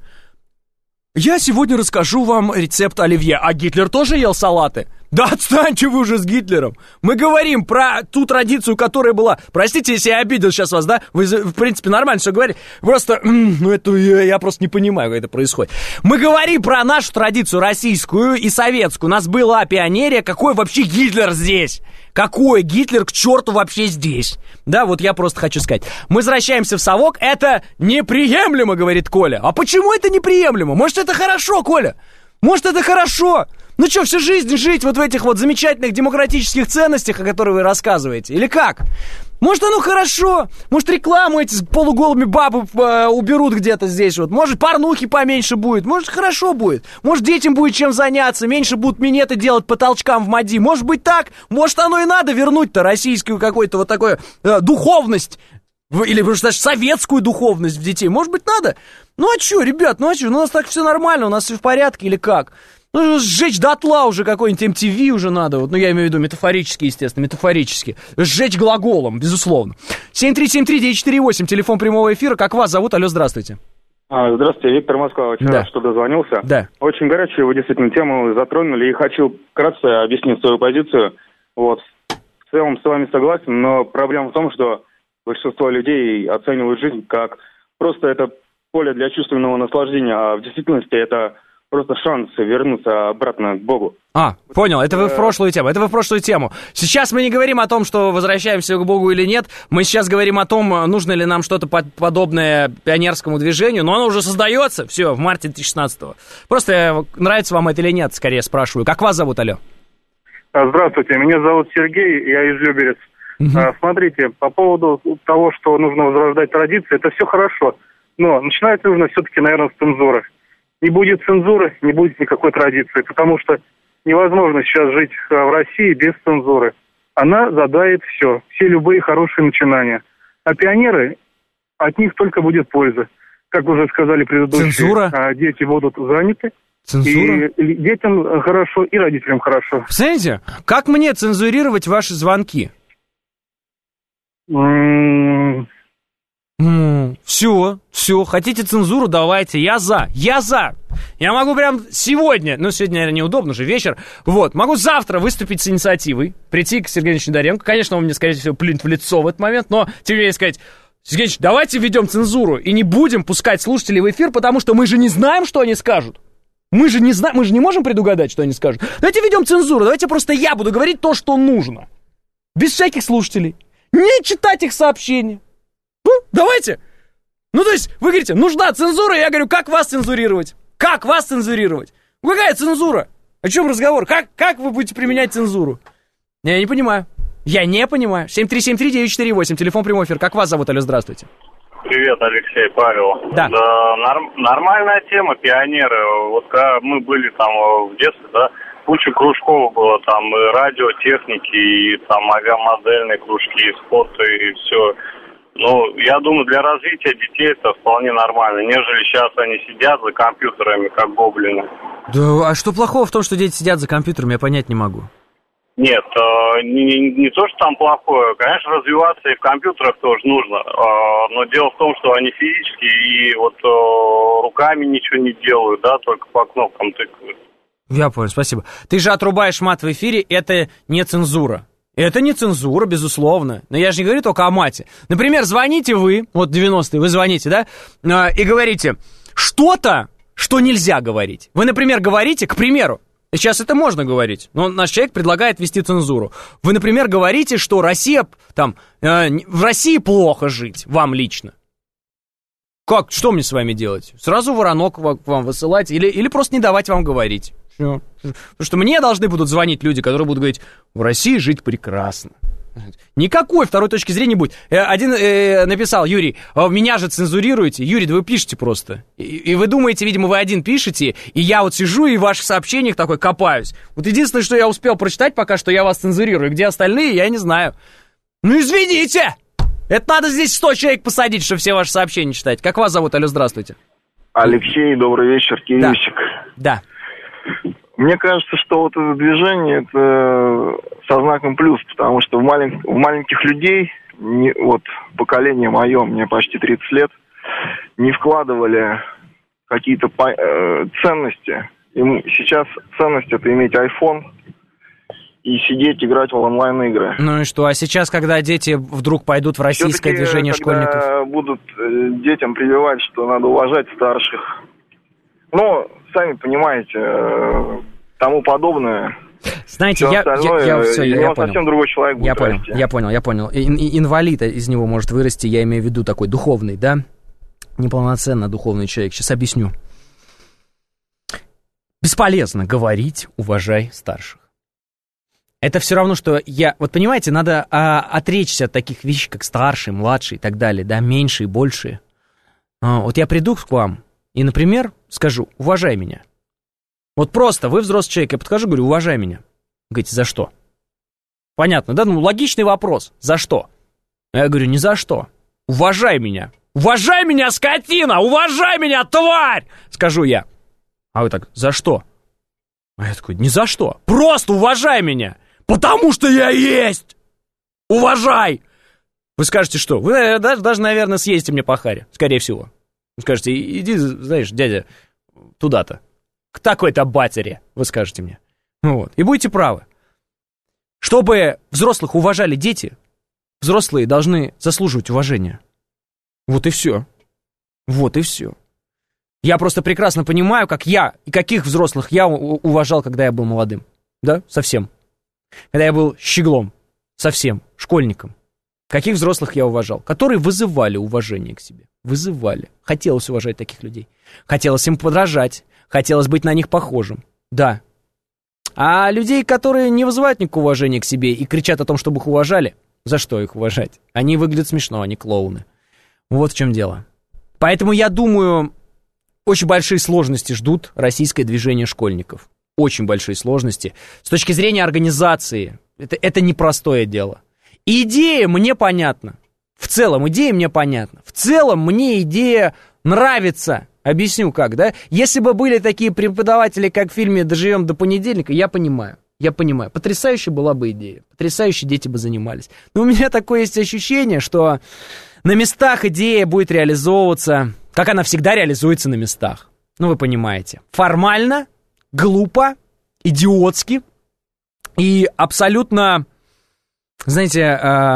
Я сегодня расскажу вам рецепт оливье. А Гитлер тоже ел салаты? Да отстаньте вы уже с Гитлером. Мы говорим про ту традицию, которая была... Простите, если я обидел сейчас вас, да? Вы, в принципе, нормально все говорите. Просто, ну, это я, я просто не понимаю, как это происходит. Мы говорим про нашу традицию российскую и советскую. У нас была пионерия. Какой вообще Гитлер здесь? Какой Гитлер к черту вообще здесь? Да, вот я просто хочу сказать. Мы возвращаемся в совок. Это неприемлемо, говорит Коля. А почему это неприемлемо? Может, это хорошо, Коля? Может, это хорошо? Ну что, всю жизнь жить вот в этих вот замечательных демократических ценностях, о которых вы рассказываете? Или как? Может, оно хорошо? Может, рекламу эти с полуголыми бабы э, уберут где-то здесь вот? Может, порнухи поменьше будет? Может, хорошо будет? Может, детям будет чем заняться? Меньше будут минеты делать по толчкам в МАДИ? Может быть, так? Может, оно и надо вернуть-то российскую какую-то вот такую э, духовность? Или даже советскую духовность в детей? Может быть, надо? Ну, а что, ребят, ну а что? Ну, у нас так все нормально, у нас все в порядке или как? Ну, сжечь дотла уже какой-нибудь эм ти ви уже надо. Вот, ну, я имею в виду метафорически, естественно, метафорически. Сжечь глаголом, безусловно. семь три семь три девять четыре восемь, телефон прямого эфира. Как вас зовут? Алло, здравствуйте. А, здравствуйте, Виктор Москва. Очень да. рад, что дозвонился. Да. Очень горячую вы действительно тему затронули. И хочу вкратце объяснить свою позицию. Вот. В целом с вами согласен, но проблема в том, что большинство людей оценивают жизнь как просто это поле для чувственного наслаждения, а в действительности это... просто шанс вернуться обратно к Богу. А, понял, это вы в прошлую тему, это вы в прошлую тему. Сейчас мы не говорим о том, что возвращаемся к Богу или нет, мы сейчас говорим о том, нужно ли нам что-то подобное пионерскому движению, но оно уже создается, все, в марте две тысячи шестнадцатого. Просто нравится вам это или нет, скорее спрашиваю. Как вас зовут, алло? Здравствуйте, меня зовут Сергей, я из Люберец. Угу. А, смотрите, по поводу того, что нужно возрождать традиции, это все хорошо, но начинать нужно все-таки, наверное, с цензуры. Не будет цензуры, не будет никакой традиции, потому что невозможно сейчас жить в России без цензуры. Она задает все, все любые хорошие начинания. А пионеры, от них только будет польза. Как уже сказали предыдущие, цензура? Дети будут заняты, Цензура? И детям хорошо, и родителям хорошо. Знаете, как мне цензурировать ваши звонки? М- Ну, все, все, хотите цензуру, давайте, я за, я за. Я могу прям сегодня, ну, сегодня, наверное, неудобно же, вечер, вот, могу завтра выступить с инициативой, прийти к Сергею Ильичу Доренко, конечно, он мне, скорее всего, плюнет в лицо в этот момент, но, тем не менее, сказать, Сергей Ильич, давайте введем цензуру и не будем пускать слушателей в эфир, потому что мы же не знаем, что они скажут. Мы же не знаем, мы же не можем предугадать, что они скажут. Давайте введем цензуру, давайте просто я буду говорить то, что нужно. Без всяких слушателей. Не читать их сообщения. Ну, давайте. Ну, то есть, вы говорите, нужна цензура, я говорю, как вас цензурировать? Как вас цензурировать? Какая цензура? О чем разговор? Как, как вы будете применять цензуру? Я не понимаю. Я не понимаю. семь три семь три девять четыре восемь, телефон прямой эфир. Как вас зовут, алло, здравствуйте. Привет, Алексей, Павел. Да. да норм, нормальная тема, пионеры. Вот когда мы были там в детстве, да, куча кружков было, там и радиотехники, и там авиамодельные кружки, и спорта, и все. Ну, я думаю, для развития детей это вполне нормально, нежели сейчас они сидят за компьютерами, как гоблины. Да, а что плохого в том, что дети сидят за компьютером, я понять не могу. Нет, не, не то, что там плохое. Конечно, развиваться и в компьютерах тоже нужно. Но дело в том, что они физически и вот руками ничего не делают, да, только по кнопкам тыкают. Я понял, спасибо. Ты же отрубаешь мат в эфире, это не цензура. Это не цензура, безусловно. Но я же не говорю только о мате. Например, звоните вы, вот девяностые, вы звоните, да, и говорите что-то, что нельзя говорить. Вы, например, говорите, к примеру, сейчас это можно говорить, но наш человек предлагает ввести цензуру. Вы, например, говорите, что Россия, там, э, в России плохо жить, вам лично. Как, что мне с вами делать? Сразу воронок вам высылать или, или просто не давать вам говорить? Все. Потому что мне должны будут звонить люди, которые будут говорить, в России жить прекрасно. Никакой второй точки зрения будет. Один э, написал, Юрий, меня же цензурируете. Юрий, да вы пишете просто. И, и вы думаете, видимо, вы один пишете, и я вот сижу и в ваших сообщениях такой копаюсь. Вот единственное, что я успел прочитать пока, что я вас цензурирую. Где остальные, я не знаю. Ну, извините! Это надо здесь сто человек посадить, чтобы все ваши сообщения читать. Как вас зовут? Алло, здравствуйте. Алексей, добрый вечер, Кирюсик. Да. да. Мне кажется, что вот это движение, это со знаком плюс, потому что в, малень... в маленьких людей, не... вот поколение мое, мне почти тридцать лет, не вкладывали какие-то по... э, ценности. Им сейчас ценность это иметь iPhone и сидеть, играть в онлайн-игры. Ну и что, а сейчас, когда дети вдруг пойдут в российское Все-таки, движение когда школьников? Будут детям прививать, что надо уважать старших. Ну, сами понимаете, тому подобное. Знаете, я, я, я, все, я, я совсем понял. другой человек будет я понял, расти. я понял, я понял. И, и, инвалид из него может вырасти, я имею в виду такой духовный, да? Неполноценно духовный человек. Сейчас объясню. Бесполезно говорить «уважай старших». Это все равно, что я... Вот понимаете, надо а, отречься от таких вещей, как старший, младший и так далее, да, меньшие, большие. А, вот я приду к вам и, например, скажу «уважай меня». Вот просто, вы взрослый человек, я подхожу, говорю «уважай меня». Говорите, за что? Понятно, да? Ну, логичный вопрос. За что? Я говорю, не за что. Уважай меня. Уважай меня, скотина! Уважай меня, тварь! Скажу я. А вы так, за что? А я такой, не за что. Просто уважай меня. Потому что я есть. Уважай. Вы скажете, что? Вы даже, даже наверное, съездите мне по харе. Скорее всего. Вы скажете, иди, знаешь, дядя, туда-то. К такой-то батере, вы скажете мне. Вот. И будете правы. Чтобы взрослых уважали дети, взрослые должны заслуживать уважения. Вот и все. Вот и все. Я просто прекрасно понимаю, как я и каких взрослых я уважал, когда я был молодым. Да, совсем. Когда я был щеглом, совсем, школьником. Каких взрослых я уважал? Которые вызывали уважение к себе. Вызывали. Хотелось уважать таких людей. Хотелось им подражать. Хотелось быть на них похожим. Да. А людей, которые не вызывают никакого уважения к себе и кричат о том, чтобы их уважали, за что их уважать? Они выглядят смешно, они клоуны. Вот в чем дело. Поэтому я думаю, очень большие сложности ждут российское движение школьников. Очень большие сложности. С точки зрения организации, это, это непростое дело. Идея мне понятна. В целом, идея мне понятна. В целом, мне идея нравится. Объясню как, да? Если бы были такие преподаватели, как в фильме «Доживем до понедельника», я понимаю. Я понимаю. Потрясающая была бы идея. Потрясающе дети бы занимались. Но у меня такое есть ощущение, что на местах идея будет реализовываться, как она всегда реализуется на местах. Ну, вы понимаете. Формально, глупо, идиотски и абсолютно, знаете,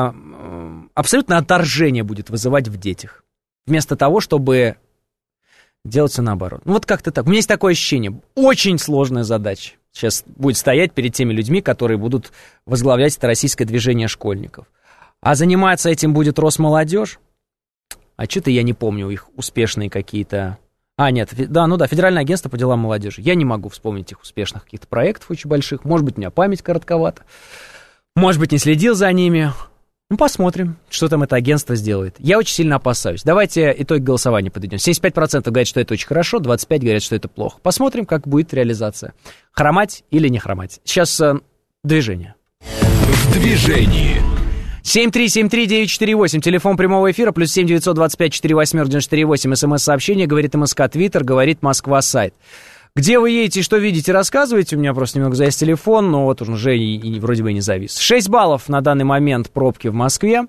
абсолютно отторжение будет вызывать в детях. Вместо того, чтобы делать все наоборот. Ну, вот как-то так. У меня есть такое ощущение. Очень сложная задача сейчас будет стоять перед теми людьми, которые будут возглавлять это российское движение школьников. А заниматься этим будет Росмолодежь. А что-то я не помню их успешные какие-то... А, нет, да, ну да, Федеральное агентство по делам молодежи. Я не могу вспомнить их успешных каких-то проектов очень больших. Может быть, у меня память коротковата. Может быть, не следил за ними. Ну, посмотрим, что там это агентство сделает. Я очень сильно опасаюсь. Давайте итог голосования подведем. семьдесят пять процентов говорят, что это очень хорошо, двадцать пять процентов говорят, что это плохо. Посмотрим, как будет реализация. Хромать или не хромать. Сейчас э, движение. В движении. семь три семь три девять четыре восемь, телефон прямого эфира, плюс семь девятьсот двадцать пять сорок восемь девяносто четыре восемь, смс-сообщение, говорит МСК Твиттер, говорит Москва сайт. Где вы едете и что видите, рассказывайте. У меня просто немного завис телефон, но вот уже и, и вроде бы и не завис. шесть баллов на данный момент пробки в Москве.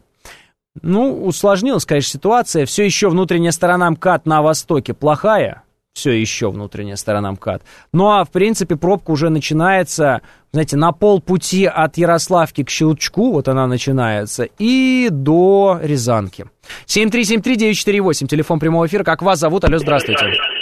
Ну, усложнилась, конечно, ситуация. Все еще внутренняя сторона МКАД на востоке плохая. Все еще внутренняя сторона МКАД. Ну, а в принципе пробка уже начинается, знаете, на полпути от Ярославки к Щелчку, вот она начинается, и до Рязанки. семь три семь три девять четыре восемь, телефон прямого эфира. Как вас зовут? Алло, здравствуйте.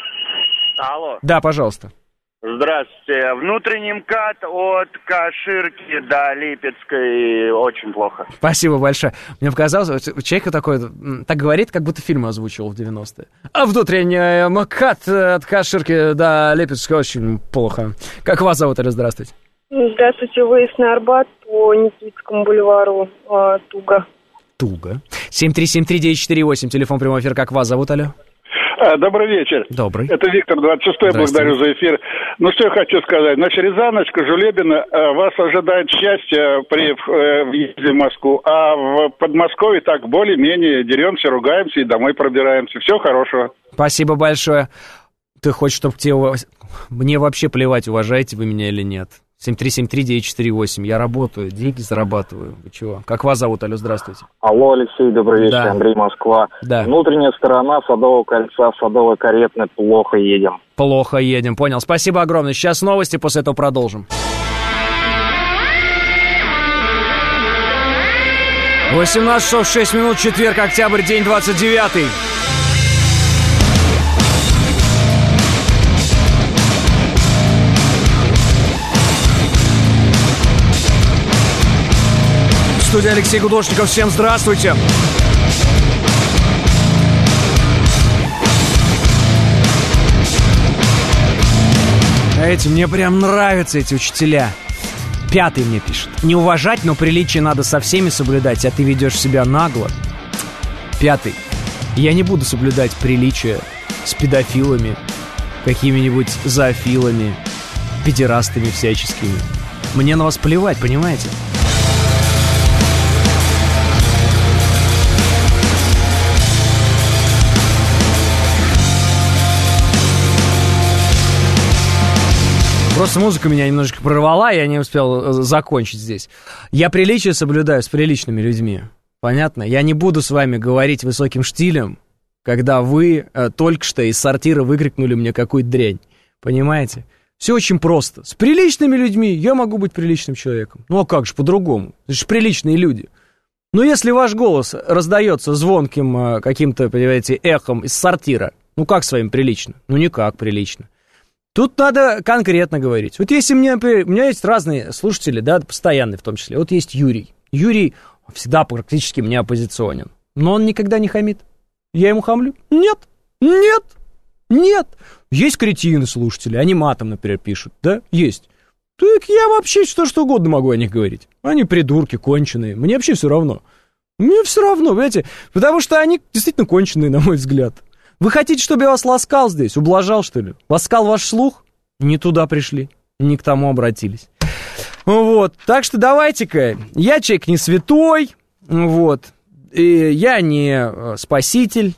Алло. Да, пожалуйста. Здравствуйте. Внутренний МКАД от Каширки до Липецкой очень плохо. Спасибо большое. Мне показалось, человек такой, так говорит, как будто фильм озвучивал в девяностые. А внутренний МКАД от Каширки до Липецкой очень плохо. Как вас зовут, Алло, здравствуйте. Здравствуйте, выезд на Арбат по Никитскому бульвару, а, туго. Туго. семь три семь три девять четыре восемь, телефон прямого эфира. Как вас зовут, алло? Добрый вечер. Добрый. Это Виктор, двадцать шестой, благодарю за эфир. Ну, что я хочу сказать. Значит, Рязаночка, Жулебина, вас ожидает счастье при въезде в Москву, а в Подмосковье так более-менее деремся, ругаемся и домой пробираемся. Всего хорошего. Спасибо большое. Ты хочешь, чтобы тебе... Мне вообще плевать, уважаете вы меня или нет. семь три семь три девять четыре восемь. Я работаю, деньги зарабатываю. Вы чего? Как вас зовут? Алло, здравствуйте. Алло, Алексей, добрый вечер. Да. Андрей, Москва. Да. Внутренняя сторона Садового кольца, Садово-Каретная. Плохо едем. Плохо едем, понял. Спасибо огромное. Сейчас новости, после этого продолжим. восемнадцать часов шесть минут, четверг, октябрь, день двадцать девятый. Студия Алексей Гудошников. Всем здравствуйте. Знаете, мне прям нравятся эти учителя. Пятый мне пишет. Не уважать, но приличие надо со всеми соблюдать, а ты ведешь себя нагло. Пятый. Я не буду соблюдать приличие с педофилами, какими-нибудь зоофилами, педерастами всяческими. Мне на вас плевать, понимаете? Просто музыка меня немножечко прорвала, я не успел закончить здесь. Я приличие соблюдаю с приличными людьми. Понятно? Я не буду с вами говорить высоким штилем, когда вы э, только что из сортира выкрикнули мне какую-то дрянь. Понимаете? Все очень просто. С приличными людьми я могу быть приличным человеком. Ну а как же по-другому? Это же приличные люди. Но если ваш голос раздается звонким э, каким-то, понимаете, эхом из сортира, ну как с вами прилично? Ну никак прилично. Тут надо конкретно говорить. Вот если мне, у меня есть разные слушатели, да, постоянные в том числе. Вот есть Юрий. Юрий всегда практически мне оппозиционен. Но он никогда не хамит. Я ему хамлю? Нет, нет, нет. Есть кретины слушатели, они матом, например, пишут, да? Есть. Так я вообще что, что угодно могу о них говорить. Они придурки, конченые. Мне вообще все равно. Мне все равно, понимаете? Потому что они действительно конченые, на мой взгляд. Вы хотите, чтобы я вас ласкал здесь? Ублажал, что ли? Ласкал ваш слух? Не туда пришли. Не к тому обратились. Вот. Так что давайте-ка. Я человек не святой. Вот. И я не спаситель.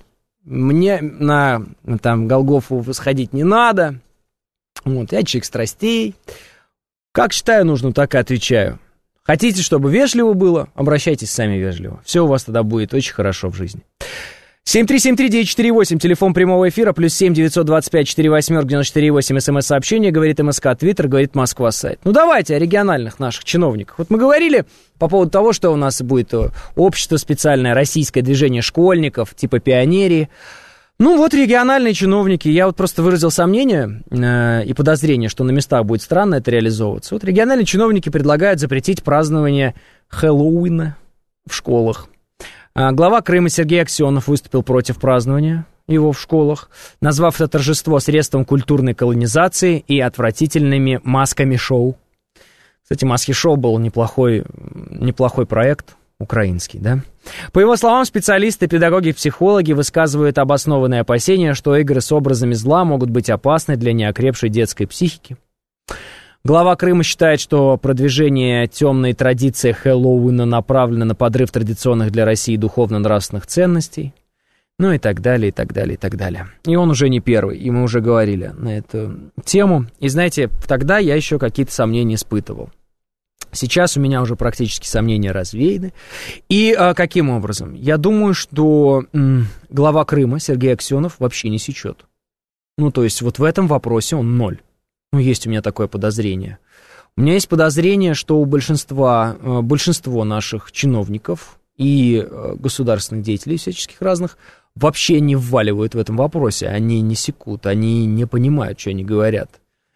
мне на там Голгофу восходить не надо. Вот, я человек страстей. Как считаю нужно, так и отвечаю. Хотите, чтобы вежливо было, обращайтесь сами вежливо. Все у вас тогда будет очень хорошо в жизни. семь три семь три девять четыре восемь, телефон прямого эфира, плюс семь девятьсот двадцать пять четыре восемь девяносто четыре восемь, смс-сообщение, говорит МСК, Твиттер, говорит Москва, сайт. Ну давайте о региональных наших чиновниках. Вот мы говорили по поводу того, что у нас будет общество специальное, российское движение школьников, типа пионерии. Ну вот региональные чиновники, я вот просто выразил сомнение э, и подозрение, что на местах будет странно это реализовываться. Вот региональные чиновники предлагают запретить празднование Хэллоуина в школах. А глава Крыма Сергей Аксенов выступил против празднования его в школах, назвав это торжество средством культурной колонизации и отвратительными масками шоу. Кстати, маски-шоу был неплохой, неплохой проект. Украинский, да? По его словам, специалисты, педагоги, психологи высказывают обоснованные опасения, что игры с образами зла могут быть опасны для неокрепшей детской психики. Глава Крыма считает, что продвижение темной традиции Хэллоуина направлено на подрыв традиционных для России духовно-нравственных ценностей. Ну и так далее, и так далее, и так далее. И он уже не первый, и мы уже говорили на эту тему. И знаете, тогда я еще какие-то сомнения испытывал. Сейчас у меня уже практически сомнения развеяны. И а, каким образом? Я думаю, что м, глава Крыма Сергей Аксенов вообще не сечет. Ну, то есть вот в этом вопросе он ноль. Ну, есть у меня такое подозрение. У меня есть подозрение, что у большинства, большинство наших чиновников и государственных деятелей всяческих разных вообще не вваливают в этом вопросе. Они не секут, они не понимают, что они говорят.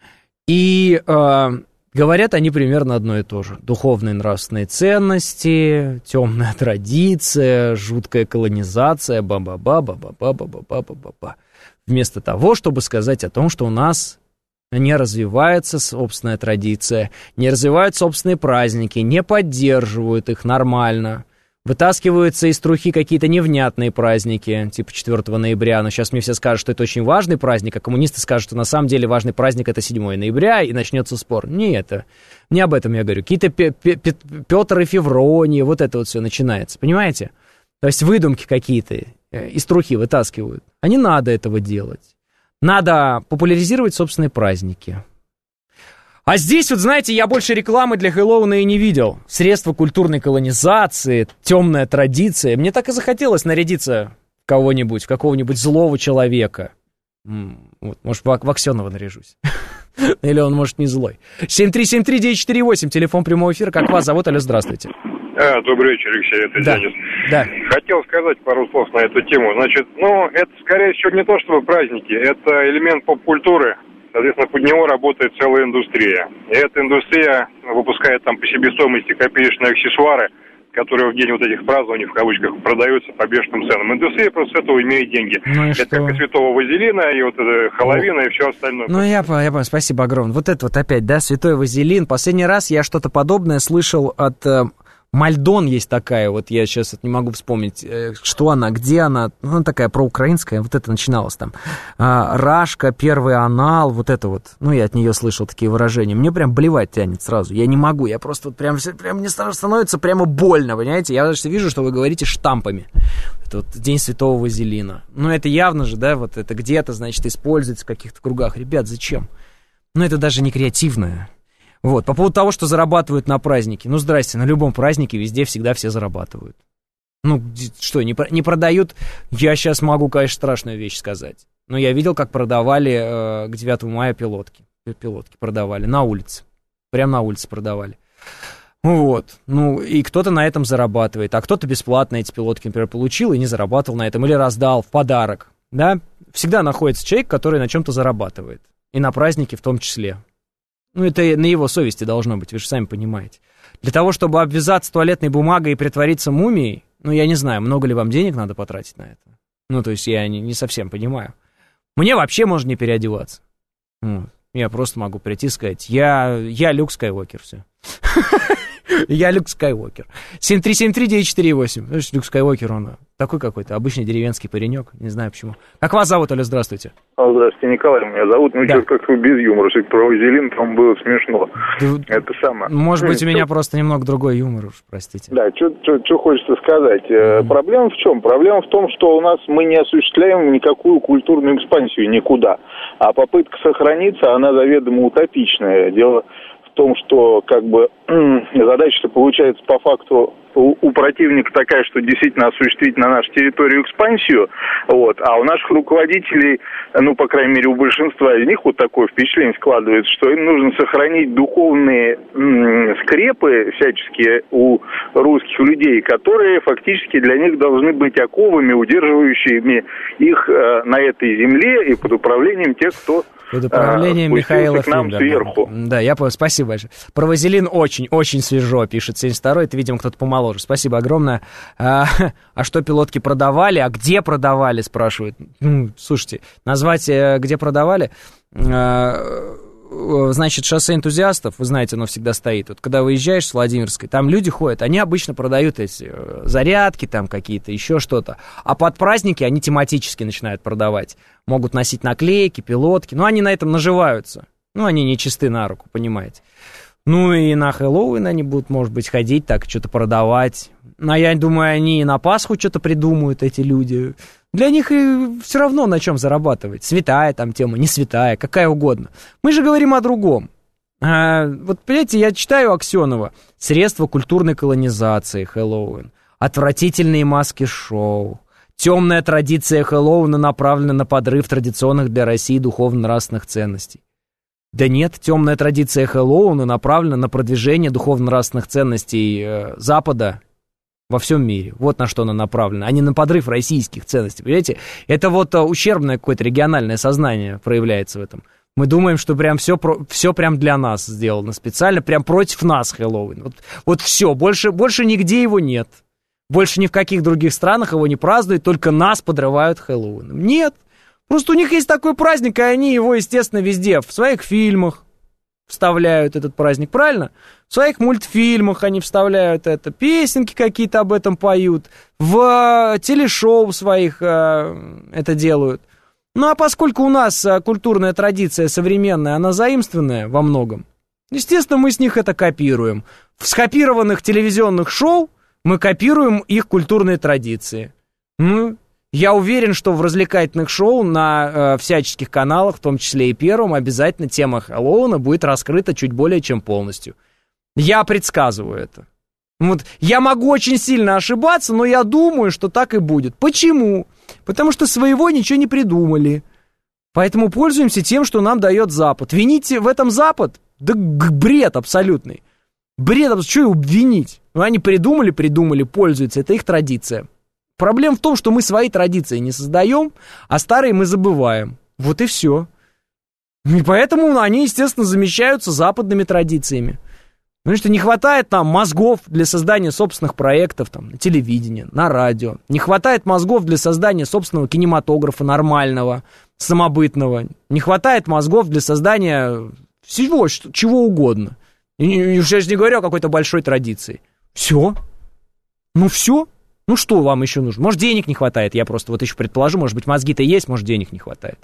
И... А, говорят они примерно одно и то же. Духовные нравственные ценности, темная традиция, жуткая колонизация, ба-ба-ба, ба-ба-ба, ба-ба-ба-ба-ба. Вместо того, чтобы сказать о том, что у нас не развивается собственная традиция, не развивают собственные праздники, не поддерживают их нормально. Вытаскиваются из трухи какие-то невнятные праздники, типа четвёртого ноября, но сейчас мне все скажут, что это очень важный праздник, а коммунисты скажут, что на самом деле важный праздник это седьмого ноября, и начнется спор. Не это, не об этом я говорю. Какие-то Петр и Февроний, вот это вот все начинается, понимаете? То есть выдумки какие-то из трухи вытаскивают. А не надо этого делать. Надо популяризировать собственные праздники. А здесь, вот знаете, я больше рекламы для Хэллоуина и не видел. Средства культурной колонизации, темная традиция. Мне так и захотелось нарядиться в кого-нибудь, в какого-нибудь злого человека. Вот, может, в Аксенова наряжусь. Или он, может, не злой. семь три семь три девять четыре восемь, телефон прямого эфира. Как вас зовут? Алло, здравствуйте. А, добрый вечер, Алексей, это да. Денис. Да. Хотел сказать пару слов на эту тему. Значит, ну, это, скорее всего, не то, чтобы праздники. Это элемент поп-культуры. Соответственно, под него работает целая индустрия. И эта индустрия выпускает там по себестоимости копеечные аксессуары, которые в день вот этих празднований, в кавычках, продаются по бешеным ценам. Индустрия просто с этого имеет деньги. Ну это что? Как и святого вазелина, и вот это Хэллоуина, ну, и все остальное. Ну, я понял, я понял, спасибо огромное. Вот это вот опять, да, святой вазелин. Последний раз я что-то подобное слышал от... Мальдон есть такая, вот я сейчас не могу вспомнить, что она, где она, ну, она такая проукраинская, вот это начиналось там. А, Рашка, первый анал, вот это вот, ну, я от нее слышал такие выражения. Мне прям блевать тянет сразу, я не могу, я просто вот прям, прям мне становится прямо больно, понимаете? Я даже вижу, что вы говорите штампами. Это вот День Святого Вазелина. Ну, это явно же, да, вот это где-то, значит, используется в каких-то кругах. Ребят, зачем? Ну, это даже не креативное. Вот, по поводу того, что зарабатывают на празднике. Ну, здрасте, на любом празднике везде всегда все зарабатывают. Ну, что, не, не продают? Я сейчас могу, конечно, страшную вещь сказать. Но я видел, как продавали э, к девятому мая пилотки. Пилотки продавали на улице. Прямо на улице продавали. Вот, ну, и кто-то на этом зарабатывает. А кто-то бесплатно эти пилотки, например, получил и не зарабатывал на этом. Или раздал в подарок, да? Всегда находится человек, который на чем-то зарабатывает. И на празднике в том числе. Ну, это на его совести должно быть, вы же сами понимаете. Для того, чтобы обвязаться туалетной бумагой и притвориться мумией, ну, я не знаю, много ли вам денег надо потратить на это. Ну, то есть я не, не совсем понимаю. Мне вообще можно не переодеваться. Вот. Я просто могу прийти и сказать, я, я Люк Скайуокер, все. Я Люк Скайуокер. семь три семь три девять четыре восемь. Знаешь, Люк Скайуокер, он такой какой-то, обычный деревенский паренек, не знаю почему. Как вас зовут, Оля, здравствуйте? Здравствуйте, Николай меня зовут. Ну, да. Что-то как-то без юмора. Что-то про вазелин там было смешно. Да, это самое. Может быть, у меня просто немного другой юмор, уж простите. Да, что хочется сказать. Mm-hmm. Проблема в чем? Проблема в том, что у нас мы не осуществляем никакую культурную экспансию никуда. А попытка сохраниться, она заведомо утопичная. Дело в том, что как бы задача-то получается по факту у, у противника такая, что действительно осуществить на нашу территорию экспансию, вот, а у наших руководителей, ну, по крайней мере, у большинства из них вот такое впечатление складывается, что им нужно сохранить духовные м- скрепы всяческие у русских людей, которые фактически для них должны быть оковами, удерживающими их э, на этой земле и под управлением тех, кто под управлением а, Михаила к нам сверху. Да, я понял, спасибо большое. Про вазелин очень-очень свежо, пишет семьдесят второй, это, видимо, кто-то помоложе. Спасибо огромное. А, а что пилотки продавали? А где продавали, спрашивают. Ну, слушайте, назвать, где продавали... Значит, шоссе энтузиастов, вы знаете, оно всегда стоит. Вот когда выезжаешь с Владимирской, там люди ходят, они обычно продают эти зарядки там какие-то, еще что-то. А под праздники они тематически начинают продавать. Могут носить наклейки, пилотки, но они на этом наживаются. Ну, они не чисты на руку, понимаете. Ну, и на Хэллоуин они будут, может быть, ходить так, что-то продавать. Но я думаю, они и на Пасху что-то придумают, эти люди. Для них и все равно на чем зарабатывать. Святая там тема, не святая, какая угодно. Мы же говорим о другом. А, вот, понимаете, я читаю Аксенова. Средства культурной колонизации, Хэллоуин. Отвратительные маски-шоу. Темная традиция Хэллоуина направлена на подрыв традиционных для России духовно-нравственных ценностей. Да нет, темная традиция Хэллоуина направлена на продвижение духовно-нравственных ценностей э, Запада во всем мире. Вот на что она направлена, а не на подрыв российских ценностей. Понимаете? Это вот а, ущербное какое-то региональное сознание проявляется в этом. Мы думаем, что прям все, все прям для нас сделано специально, прям против нас Хэллоуин. Вот, вот все, больше, больше нигде его нет. Больше ни в каких других странах его не празднуют, только нас подрывают Хэллоуином. Нет, просто у них есть такой праздник, и они его, естественно, везде, в своих фильмах вставляют этот праздник, правильно? В своих мультфильмах они вставляют это, песенки какие-то об этом поют, в телешоу своих э, это делают. Ну, а поскольку у нас культурная традиция современная, она заимствованная во многом, естественно, мы с них это копируем. В скопированных телевизионных шоу мы копируем их культурные традиции. Ну, я уверен, что в развлекательных шоу на э, всяческих каналах, в том числе и Первом, обязательно тема Хэллоуина будет раскрыта чуть более чем полностью. Я предсказываю это. Вот. Я могу очень сильно ошибаться, но я думаю, что так и будет. Почему? Потому что своего ничего не придумали. Поэтому пользуемся тем, что нам дает Запад. Вините в этом Запад? Да бред абсолютный. Бред, что его обвинить? Ну, они придумали, придумали, пользуются, это их традиция. Проблема в том, что мы свои традиции не создаем, а старые мы забываем. Вот и все. И поэтому они, естественно, замещаются западными традициями. Потому что не хватает нам мозгов для создания собственных проектов там, на телевидении, на радио. Не хватает мозгов для создания собственного кинематографа нормального, самобытного. Не хватает мозгов для создания всего, чего угодно. И я же не говорю о какой-то большой традиции. Все. Ну все. Ну что вам еще нужно? Может, денег не хватает, я просто вот еще предположу, может быть, мозги-то есть, может, денег не хватает.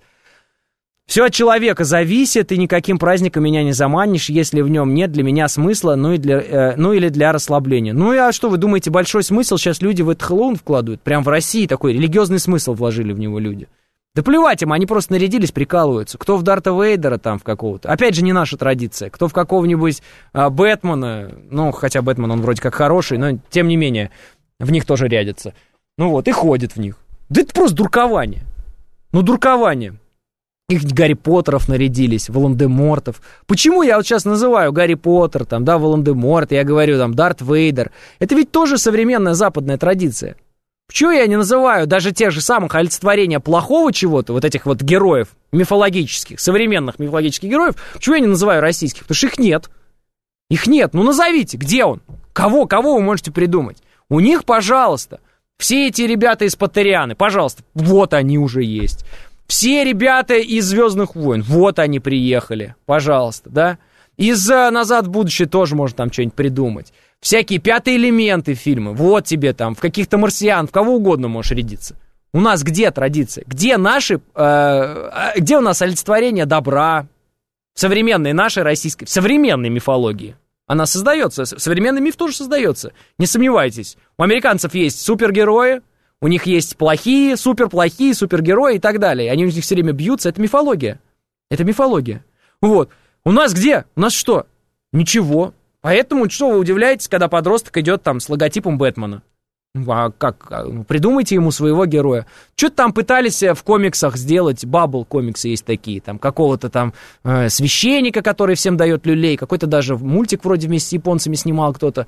Все от человека зависит, и никаким праздником меня не заманишь, если в нем нет для меня смысла, ну, и для, э, ну или для расслабления. Ну и а что, вы думаете, большой смысл сейчас люди в этот Хэллоуин вкладывают? Прям в России такой религиозный смысл вложили в него люди. Да плевать им, они просто нарядились, прикалываются. Кто в Дарта Вейдера там в какого-то. Опять же, не наша традиция. Кто в какого-нибудь а, Бэтмена, ну, хотя Бэтмен, он вроде как хороший, но тем не менее, в них тоже рядятся. Ну вот, и ходит в них. Да это просто дуркование. Ну, дуркование. Их Гарри Поттеров нарядились, Волан-де-Мортов. Почему я вот сейчас называю Гарри Поттер, там, да, Волан-де-Морт, я говорю, там, Дарт Вейдер. Это ведь тоже современная западная традиция. Почему я не называю даже тех же самых олицетворения плохого чего-то, вот этих вот героев мифологических, современных мифологических героев, почему я не называю российских? Потому что их нет. Их нет. Ну, назовите, где он? Кого, кого вы можете придумать? У них, пожалуйста, все эти ребята из Поттерианы, пожалуйста, вот они уже есть. Все ребята из «Звездных войн», вот они приехали, пожалуйста, да. Из «Назад в будущее» тоже можно там что-нибудь придумать. всякие пятые элементы фильмы, вот тебе там, в каких-то марсиан, в кого угодно можешь рядиться. У нас где традиция? Где наши, э, где у нас олицетворение добра? В современной нашей российской, в современной мифологии. Она создается, современный миф тоже создается, не сомневайтесь. У американцев есть супергерои, у них есть плохие, суперплохие супергерои и так далее. Они у них все время бьются, это мифология. Это мифология. Вот. У нас где? У нас что? Ничего. Поэтому что вы удивляетесь, когда подросток идет там с логотипом Бэтмена? А как? Придумайте ему своего героя. Что-то там пытались в комиксах сделать, Баббл комиксы есть такие, там какого-то там э, священника, который всем дает люлей, какой-то даже мультик вроде вместе с японцами снимал кто-то.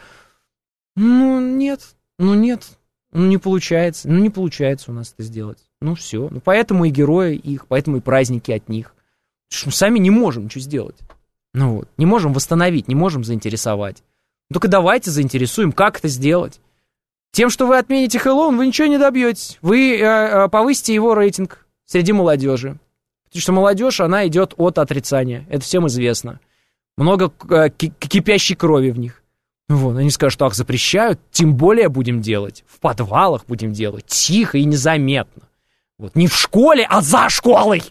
Ну, нет, ну нет, ну не получается, ну не получается у нас это сделать. Ну все, ну поэтому и герои их, поэтому и праздники от них. Что сами не можем ничего сделать. Ну вот, не можем восстановить, не можем заинтересовать. Только давайте заинтересуем, как это сделать. Тем, что вы отмените Хэллоуин, вы ничего не добьетесь. Вы э, э, повысите его рейтинг среди молодежи. Потому что молодежь, она идет от отрицания. Это всем известно. Много э, кипящей крови в них. Вот, они скажут, ах, запрещают, тем более будем делать. В подвалах будем делать, тихо и незаметно. Вот, не в школе, а за школой.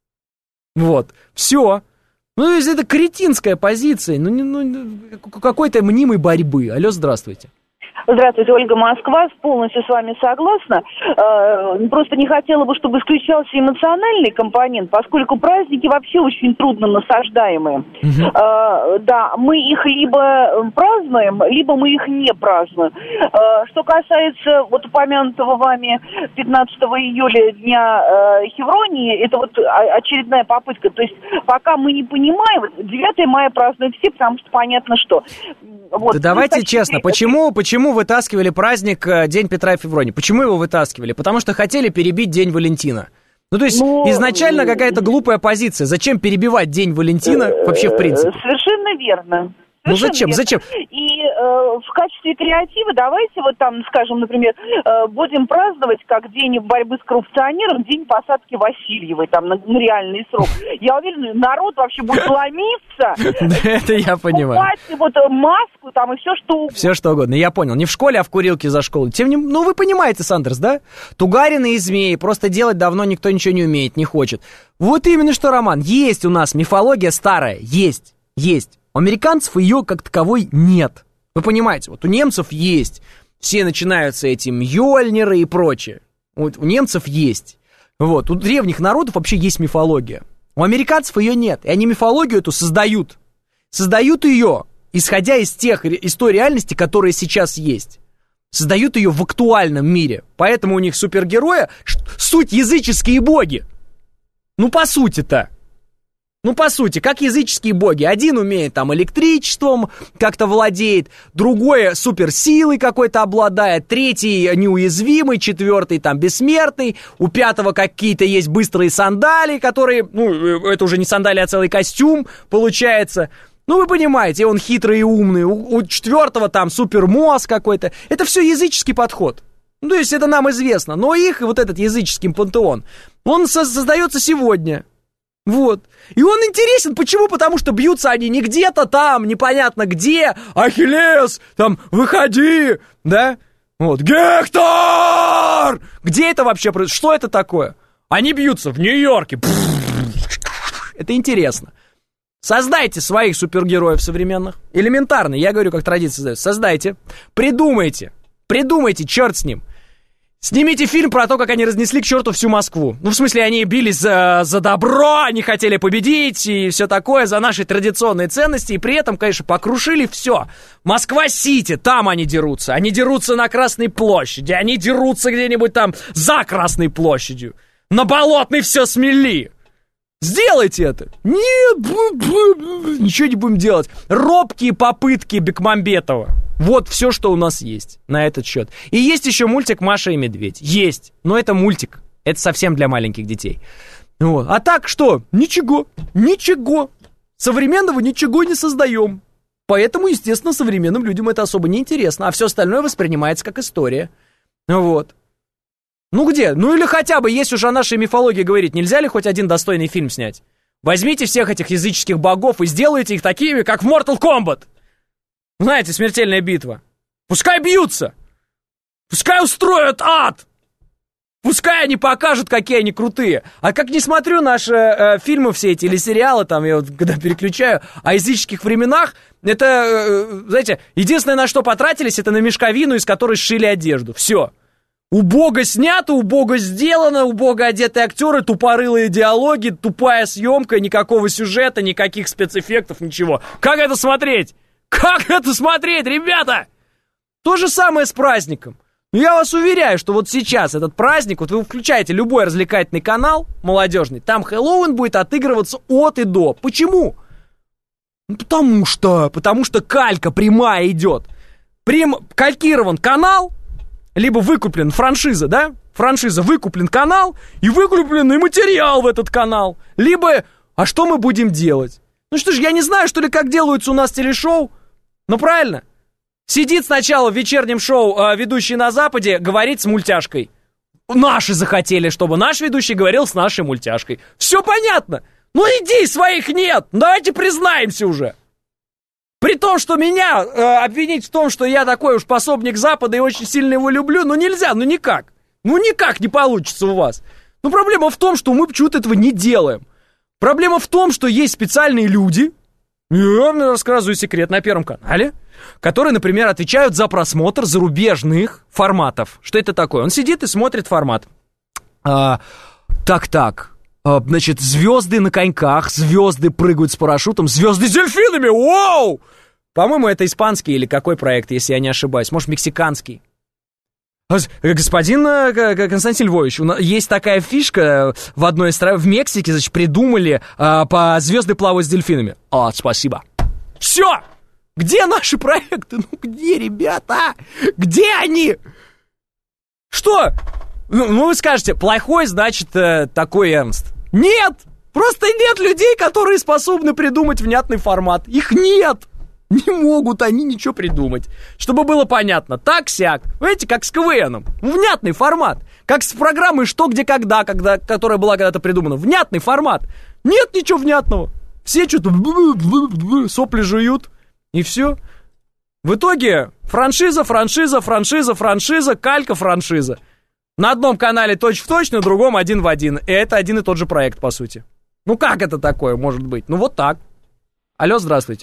Вот, все. Ну, то есть это кретинская позиция, ну, ну какой-то мнимой борьбы. Алло, здравствуйте. Здравствуйте, Ольга, Москва. Полностью с вами согласна. Просто не хотела бы, чтобы исключался эмоциональный компонент, поскольку праздники вообще очень трудно насаждаемые. Uh-huh. Да, мы их либо празднуем, либо мы их не празднуем. Что касается вот упомянутого вами пятнадцатого июля Дня Хевронии, это вот очередная попытка. То есть пока мы не понимаем, девятое мая празднуют все, потому что понятно, что... Вот. Да давайте честно, почему, почему вытаскивали праздник День Петра и Февронии? Почему его вытаскивали? Потому что хотели перебить День Валентина. Ну, то есть, ну, изначально какая-то глупая позиция. Зачем перебивать День Валентина вообще в принципе? Совершенно верно. Ну зачем, зачем? И э, в качестве креатива давайте вот там, скажем, например, э, будем праздновать как день борьбы с коррупционером, день посадки Васильевой, там, на, на реальный срок. Я уверена, народ вообще будет ломиться. Это я понимаю. Вот маску там и все что угодно. Все что угодно, я понял. Не в школе, а в курилке за школой. Тем не менее, ну вы понимаете, Сандерс, да? Тугарины и змеи, просто делать давно никто ничего не умеет, не хочет. Вот именно что, Роман, есть у нас мифология старая, есть, есть. У американцев ее как таковой нет. Вы понимаете, вот у немцев есть. Все начинаются эти Мьёльниры и прочее. Вот у немцев есть. Вот, у древних народов вообще есть мифология. У американцев ее нет. И они мифологию эту создают. Создают ее, исходя из тех, из той реальности, которая сейчас есть. Создают ее в актуальном мире. Поэтому у них супергерои суть языческие боги. Ну, по сути-то. Ну, по сути, как языческие боги. Один умеет там электричеством как-то владеет, другой суперсилой какой-то обладает, третий неуязвимый, четвертый там бессмертный, у пятого какие-то есть быстрые сандали, которые, ну, это уже не сандали, а целый костюм получается. Ну, вы понимаете, он хитрый и умный. У, у четвертого там супермозг какой-то. Это все языческий подход. Ну, то есть это нам известно. Но их, вот этот языческий пантеон, он со- создается сегодня. Вот. И он интересен. Почему? Потому что бьются они не где-то там, непонятно где. Ахиллес, там, выходи, да? Вот. Гектор! Где это вообще происходит? Что это такое? Они бьются в Нью-Йорке. Это интересно. Создайте своих супергероев современных. Элементарно, я говорю, как традиция создается. Создайте. Придумайте. Придумайте, черт с ним. Снимите фильм про то, как они разнесли к черту всю Москву. Ну, в смысле, они бились за, за добро, они хотели победить и все такое, за наши традиционные ценности. И при этом, конечно, покрушили все. Москва-Сити, там они дерутся. Они дерутся на Красной площади. Они дерутся где-нибудь там за Красной площадью. На Болотной все смели. Сделайте это. Нет, ничего не будем делать. Робкие попытки Бекмамбетова. Вот все, что у нас есть на этот счет. И есть еще мультик «Маша и медведь». Есть, но это мультик. Это совсем для маленьких детей. Вот. А так что? Ничего, ничего. Современного ничего не создаем. Поэтому, естественно, современным людям это особо не интересно. А все остальное воспринимается как история. Вот. Ну где? Ну или хотя бы, если уже о нашей мифологии говорить, нельзя ли хоть один достойный фильм снять? Возьмите всех этих языческих богов и сделайте их такими, как в Mortal Kombat. Знаете, смертельная битва. Пускай бьются. Пускай устроят ад. Пускай они покажут, какие они крутые. А как не смотрю наши э, фильмы все эти или сериалы, там, я вот когда переключаю, о языческих временах, это, э, знаете, единственное, на что потратились, это на мешковину, из которой сшили одежду. Все. Убого снято, убого сделано, убого одетые актеры, тупорылые диалоги, тупая съемка, никакого сюжета, никаких спецэффектов, ничего. Как это смотреть? Как это смотреть, ребята? То же самое с праздником. Но я вас уверяю, что вот сейчас этот праздник, вот вы включаете любой развлекательный канал молодежный, там Хэллоуин будет отыгрываться от и до. Почему? Ну, потому что, потому что калька прямая идет. Прям калькирован канал, либо выкуплен франшиза, да? Франшиза, выкуплен канал и выкупленный материал в этот канал. Либо, а что мы будем делать? Ну что ж, я не знаю, что ли, как делаются у нас телешоу? Ну правильно. Сидит сначала в вечернем шоу э, ведущий на Западе, говорит с мультяшкой. Наши захотели, чтобы наш ведущий говорил с нашей мультяшкой. Все понятно. Ну идей своих нет. Давайте признаемся уже. При том, что меня э, обвинить в том, что я такой уж пособник Запада и очень сильно его люблю, ну нельзя, ну никак. Ну никак не получится у вас. Но проблема в том, что мы почему-то этого не делаем. Проблема в том, что есть специальные люди, я рассказываю секрет, на Первом канале, которые, например, отвечают за просмотр зарубежных форматов. Что это такое? Он сидит и смотрит формат. А, так-так, а, значит, звезды на коньках, звезды прыгают с парашютом, звезды с дельфинами, вау! По-моему, это испанский или какой проект, если я не ошибаюсь, может, мексиканский. Господин Константин Львович, есть такая фишка в одной из стран, в Мексике, значит, придумали а, по звезды плавать с дельфинами. А, спасибо. Все! Где наши проекты? Ну где, ребята? Где они? Что? Ну, ну вы скажете, плохой, значит, э, такой Эрнст. Нет! Просто нет людей, которые способны придумать внятный формат. Их нет! Не могут они ничего придумать. Чтобы было понятно. Так-сяк. Знаете, как с КВНом. Внятный формат. Как с программой «Что, где, когда», когда которая была когда-то придумана. Внятный формат. Нет ничего внятного. Все что-то сопли жуют. И все. В итоге франшиза, франшиза, франшиза, франшиза, калька, франшиза. На одном канале точь-в-точь, на другом один в один. И это один и тот же проект, по сути. Ну как это такое может быть? Ну вот так. Алло, здравствуйте.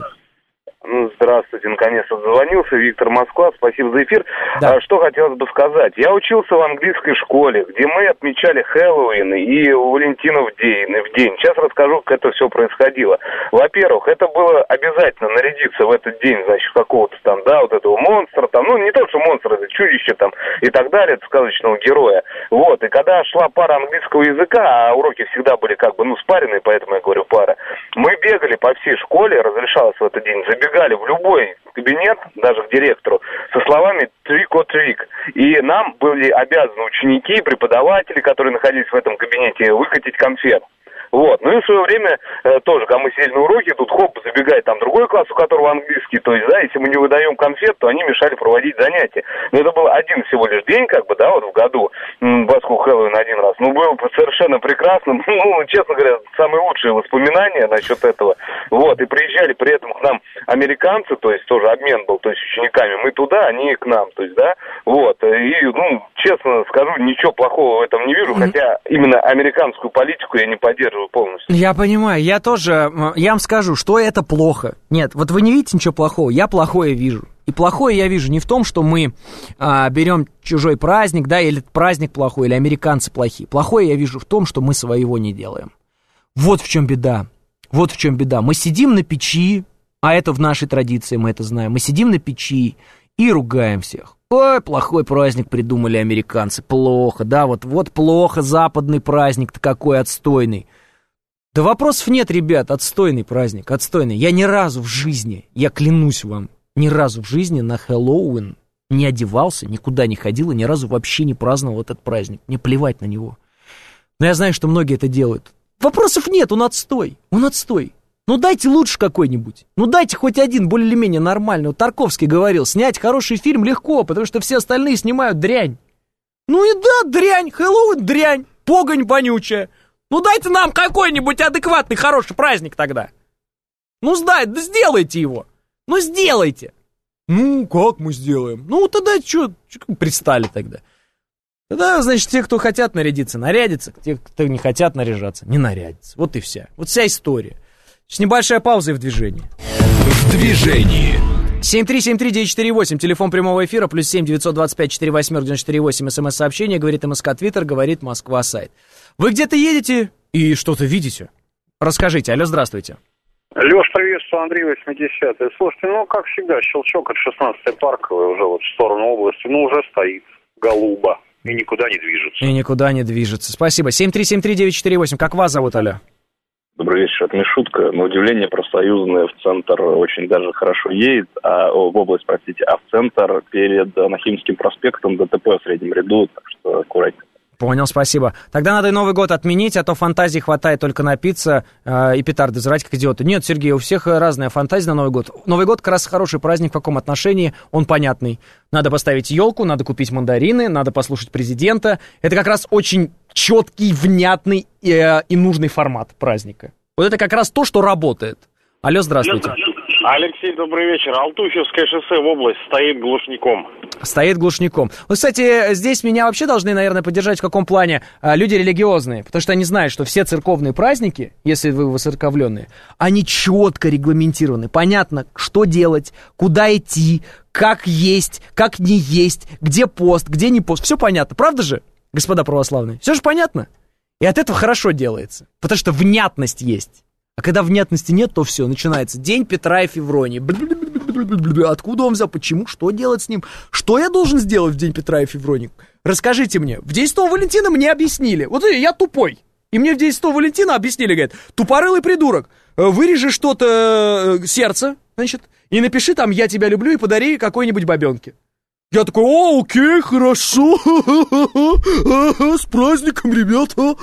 Ну, здравствуйте, наконец-то дозвонился. Виктор, Москва, спасибо за эфир. Да. А, что хотелось бы сказать. Я учился в английской школе, где мы отмечали Хэллоуин и Валентинов день, в день. Сейчас расскажу, как это все происходило. Во-первых, это было обязательно нарядиться в этот день, значит, какого-то там, да, вот этого монстра, там, ну, не то, что монстр, это чудище там и так далее, это сказочного героя. Вот, и когда шла пара английского языка, а уроки всегда были как бы, ну, спаренные, поэтому я говорю пара, мы бегали по всей школе, разрешалось в этот день, забегали в любой кабинет, даже к директору, со словами «trick or trick». И нам были обязаны ученики, преподаватели, которые находились в этом кабинете, выкатить конфет. Вот. Ну и в свое время э, тоже, когда мы сидели на уроке, тут хоп, забегает там другой класс, у которого английский, то есть, да, если мы не выдаем конфет, то они мешали проводить занятия. Но это был один всего лишь день, как бы, да, вот в году, поскольку Хэллоуин один раз. Ну, было совершенно прекрасно, ну, честно говоря, самые лучшие воспоминания насчет этого. Вот, и приезжали при этом к нам американцы, то есть тоже обмен был, то есть учениками, мы туда, они к нам, то есть, да, вот, и, ну, честно скажу, ничего плохого в этом не вижу, хотя именно американскую политику я не поддерживаю полностью. Я понимаю, я тоже, я вам скажу, что это плохо. Нет, вот вы не видите ничего плохого, я плохое вижу. И плохое я вижу не в том, что мы а, берем чужой праздник, да, или праздник плохой, или американцы плохие. Плохое я вижу в том, что мы своего не делаем. Вот в чем беда. Вот в чем беда. Мы сидим на печи, а это в нашей традиции, мы это знаем. Мы сидим на печи и ругаем всех. Ой, плохой праздник придумали американцы, плохо, да, вот, вот плохо, западный праздник-то какой отстойный. Да вопросов нет, ребят, отстойный праздник, отстойный. Я ни разу в жизни, я клянусь вам, ни разу в жизни на Хэллоуин не одевался, никуда не ходил и ни разу вообще не праздновал этот праздник. Мне плевать на него. Но я знаю, что многие это делают. Вопросов нет, он отстой, он отстой. Ну дайте лучше какой-нибудь. Ну дайте хоть один более-менее нормальный. Вот Тарковский говорил, снять хороший фильм легко, потому что все остальные снимают дрянь. Ну и да, дрянь, Хэллоуин дрянь, погонь вонючая. Ну дайте нам какой-нибудь адекватный хороший праздник тогда. Ну сдай, да сделайте его. Ну сделайте. Ну, как мы сделаем? Ну, тогда что пристали тогда? Тогда, значит, те, кто хотят нарядиться, нарядятся, те, кто не хотят наряжаться, не нарядятся. Вот и вся. Вот вся история. Сейчас небольшая пауза и в движении. В движении. семь три семь три девять четыре восемь, телефон прямого эфира, плюс семь девятьсот двадцать пять четыре восемь девять четыре восемь, смс-сообщение, говорит МСК Твиттер, говорит Москва сайт. Вы где-то едете и что-то видите? Расскажите. Алло, здравствуйте. Леш, приветствую, Андрей, восьмидесятые. Слушайте, ну, как всегда, щелчок от шестнадцатой парковой уже вот в сторону области, ну, уже стоит голубо и никуда не движется. И никуда не движется. Спасибо. семь три семь три девять четыре восемь. Как вас зовут, алло? Добрый вечер, это Мишутка. На удивление, профсоюзная в центр очень даже хорошо едет, а в область, простите, а в центр перед Нахимским проспектом ДТП в среднем ряду, так что аккуратнее. Понял, спасибо. Тогда надо и Новый год отменить, а то фантазии хватает только напиться э, и петарды взрывать, как идиоты. Нет, Сергей, у всех разная фантазия на Новый год. Новый год как раз хороший праздник, в каком отношении он понятный. Надо поставить елку, надо купить мандарины, надо послушать президента. Это как раз очень четкий, внятный и, э, и нужный формат праздника. Вот это как раз то, что работает. Алло, здравствуйте. Алексей, добрый вечер. Алтуфьевское шоссе в область стоит глушником. Стоит глушником. Вот, кстати, здесь меня вообще должны, наверное, поддержать в каком плане а, люди религиозные, потому что они знают, что все церковные праздники, если вы воцерковленные, они четко регламентированы. Понятно, что делать, куда идти, как есть, как не есть, где пост, где не пост. Все понятно, правда же, господа православные? Все же понятно? И от этого хорошо делается, потому что внятность есть. А когда внятности нет, то все, начинается День Петра и Февронии. Откуда он взял? Почему? Что делать с ним? Что я должен сделать в День Петра и Февронии? Расскажите мне. В День Святого Валентина мне объяснили. Вот я тупой. И мне в День Святого Валентина объяснили, говорят, тупорылый придурок, вырежи что-то сердце, значит, и напиши там «Я тебя люблю» и подари какой-нибудь бабенке. Я такой, о, окей, хорошо, с праздником, ребята.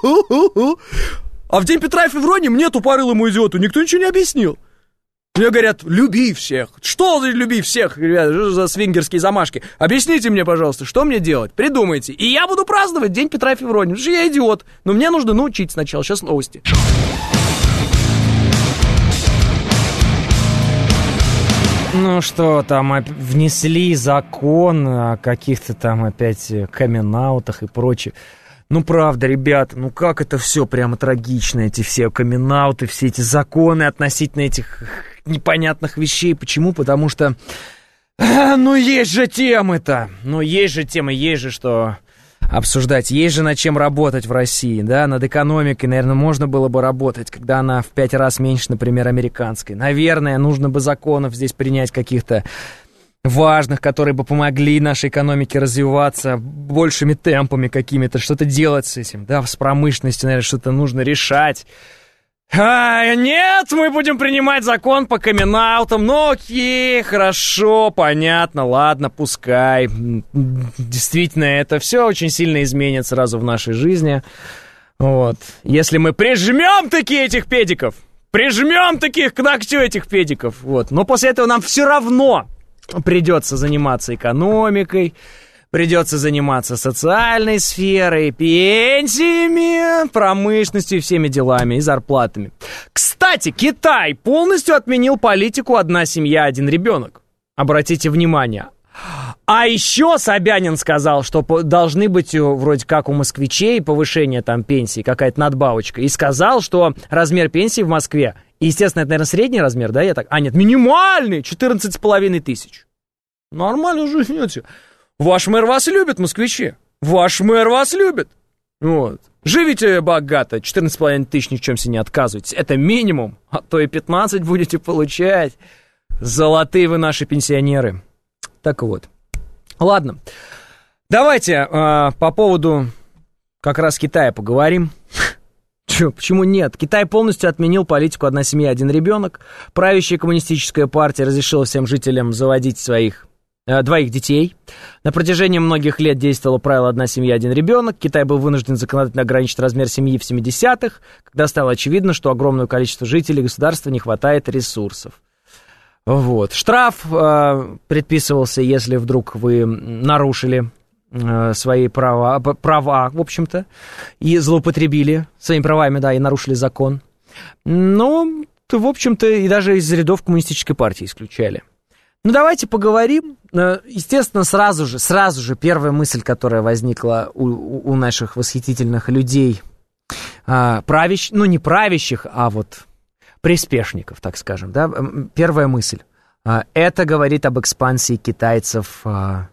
А в День Петра и Февронии мне, тупорылому идиоту, никто ничего не объяснил. Мне говорят, люби всех. Что за люби всех, ребята, что за свингерские замашки? Объясните мне, пожалуйста, что мне делать? Придумайте. И я буду праздновать День Петра и Февронии, потому что я идиот. Но мне нужно научить сначала. Сейчас новости. Ну что там, внесли закон о каких-то там опять камин-аутах и прочее. Ну, правда, ребята, ну как это все прямо трагично, эти все камин-ауты, все эти законы относительно этих непонятных вещей. Почему? Потому что, ну, есть же темы-то, ну, есть же темы, есть же что обсуждать, есть же над чем работать в России, да, над экономикой, наверное, можно было бы работать, когда она в пять раз меньше, например, американской. Наверное, нужно бы законов здесь принять каких-то важных, которые бы помогли нашей экономике развиваться большими темпами какими-то, что-то делать с этим, да, с промышленностью, наверное, что-то нужно решать. А, нет, мы будем принимать закон по камин-аутам, ну окей, хорошо, понятно, ладно, пускай. Действительно, это все очень сильно изменит сразу в нашей жизни. Вот, если мы прижмем такие этих педиков, прижмем таких к ногтю этих педиков, вот, но после этого нам все равно придется заниматься экономикой, придется заниматься социальной сферой, пенсиями, промышленностью и всеми делами, и зарплатами. Кстати, Китай полностью отменил политику «одна семья, один ребенок». Обратите внимание. А еще Собянин сказал, что должны быть вроде как у москвичей повышение там пенсии, какая-то надбавочка. И сказал, что размер пенсии в Москве, естественно, это, наверное, средний размер, да, я так... А, нет, минимальный, четырнадцать с половиной тысяч. Нормально живете. Ваш мэр вас любит, москвичи. Ваш мэр вас любит. Вот. Живите богато, четырнадцать с половиной тысяч, ни в чем себе не отказывайтесь. Это минимум, а то и пятнадцать будете получать. Золотые вы наши пенсионеры. Так вот. Ладно. Давайте э, по поводу как раз Китая поговорим. Чё, почему нет? Китай полностью отменил политику «одна семья, один ребенок». Правящая коммунистическая партия разрешила всем жителям заводить своих э, двоих детей. На протяжении многих лет действовало правило «одна семья, один ребенок». Китай был вынужден законодательно ограничить размер семьи в семидесятых, когда стало очевидно, что огромному количеству жителей государства не хватает ресурсов. Вот. Штраф э, предписывался, если вдруг вы нарушили э, свои права, права, в общем-то, и злоупотребили своими правами, да, и нарушили закон. Ну, в общем-то, и даже из рядов коммунистической партии исключали. Ну, давайте поговорим. Естественно, сразу же, сразу же первая мысль, которая возникла у, у наших восхитительных людей, правящих, ну, не правящих, а вот приспешников, так скажем, да, первая мысль. Это говорит об экспансии китайцев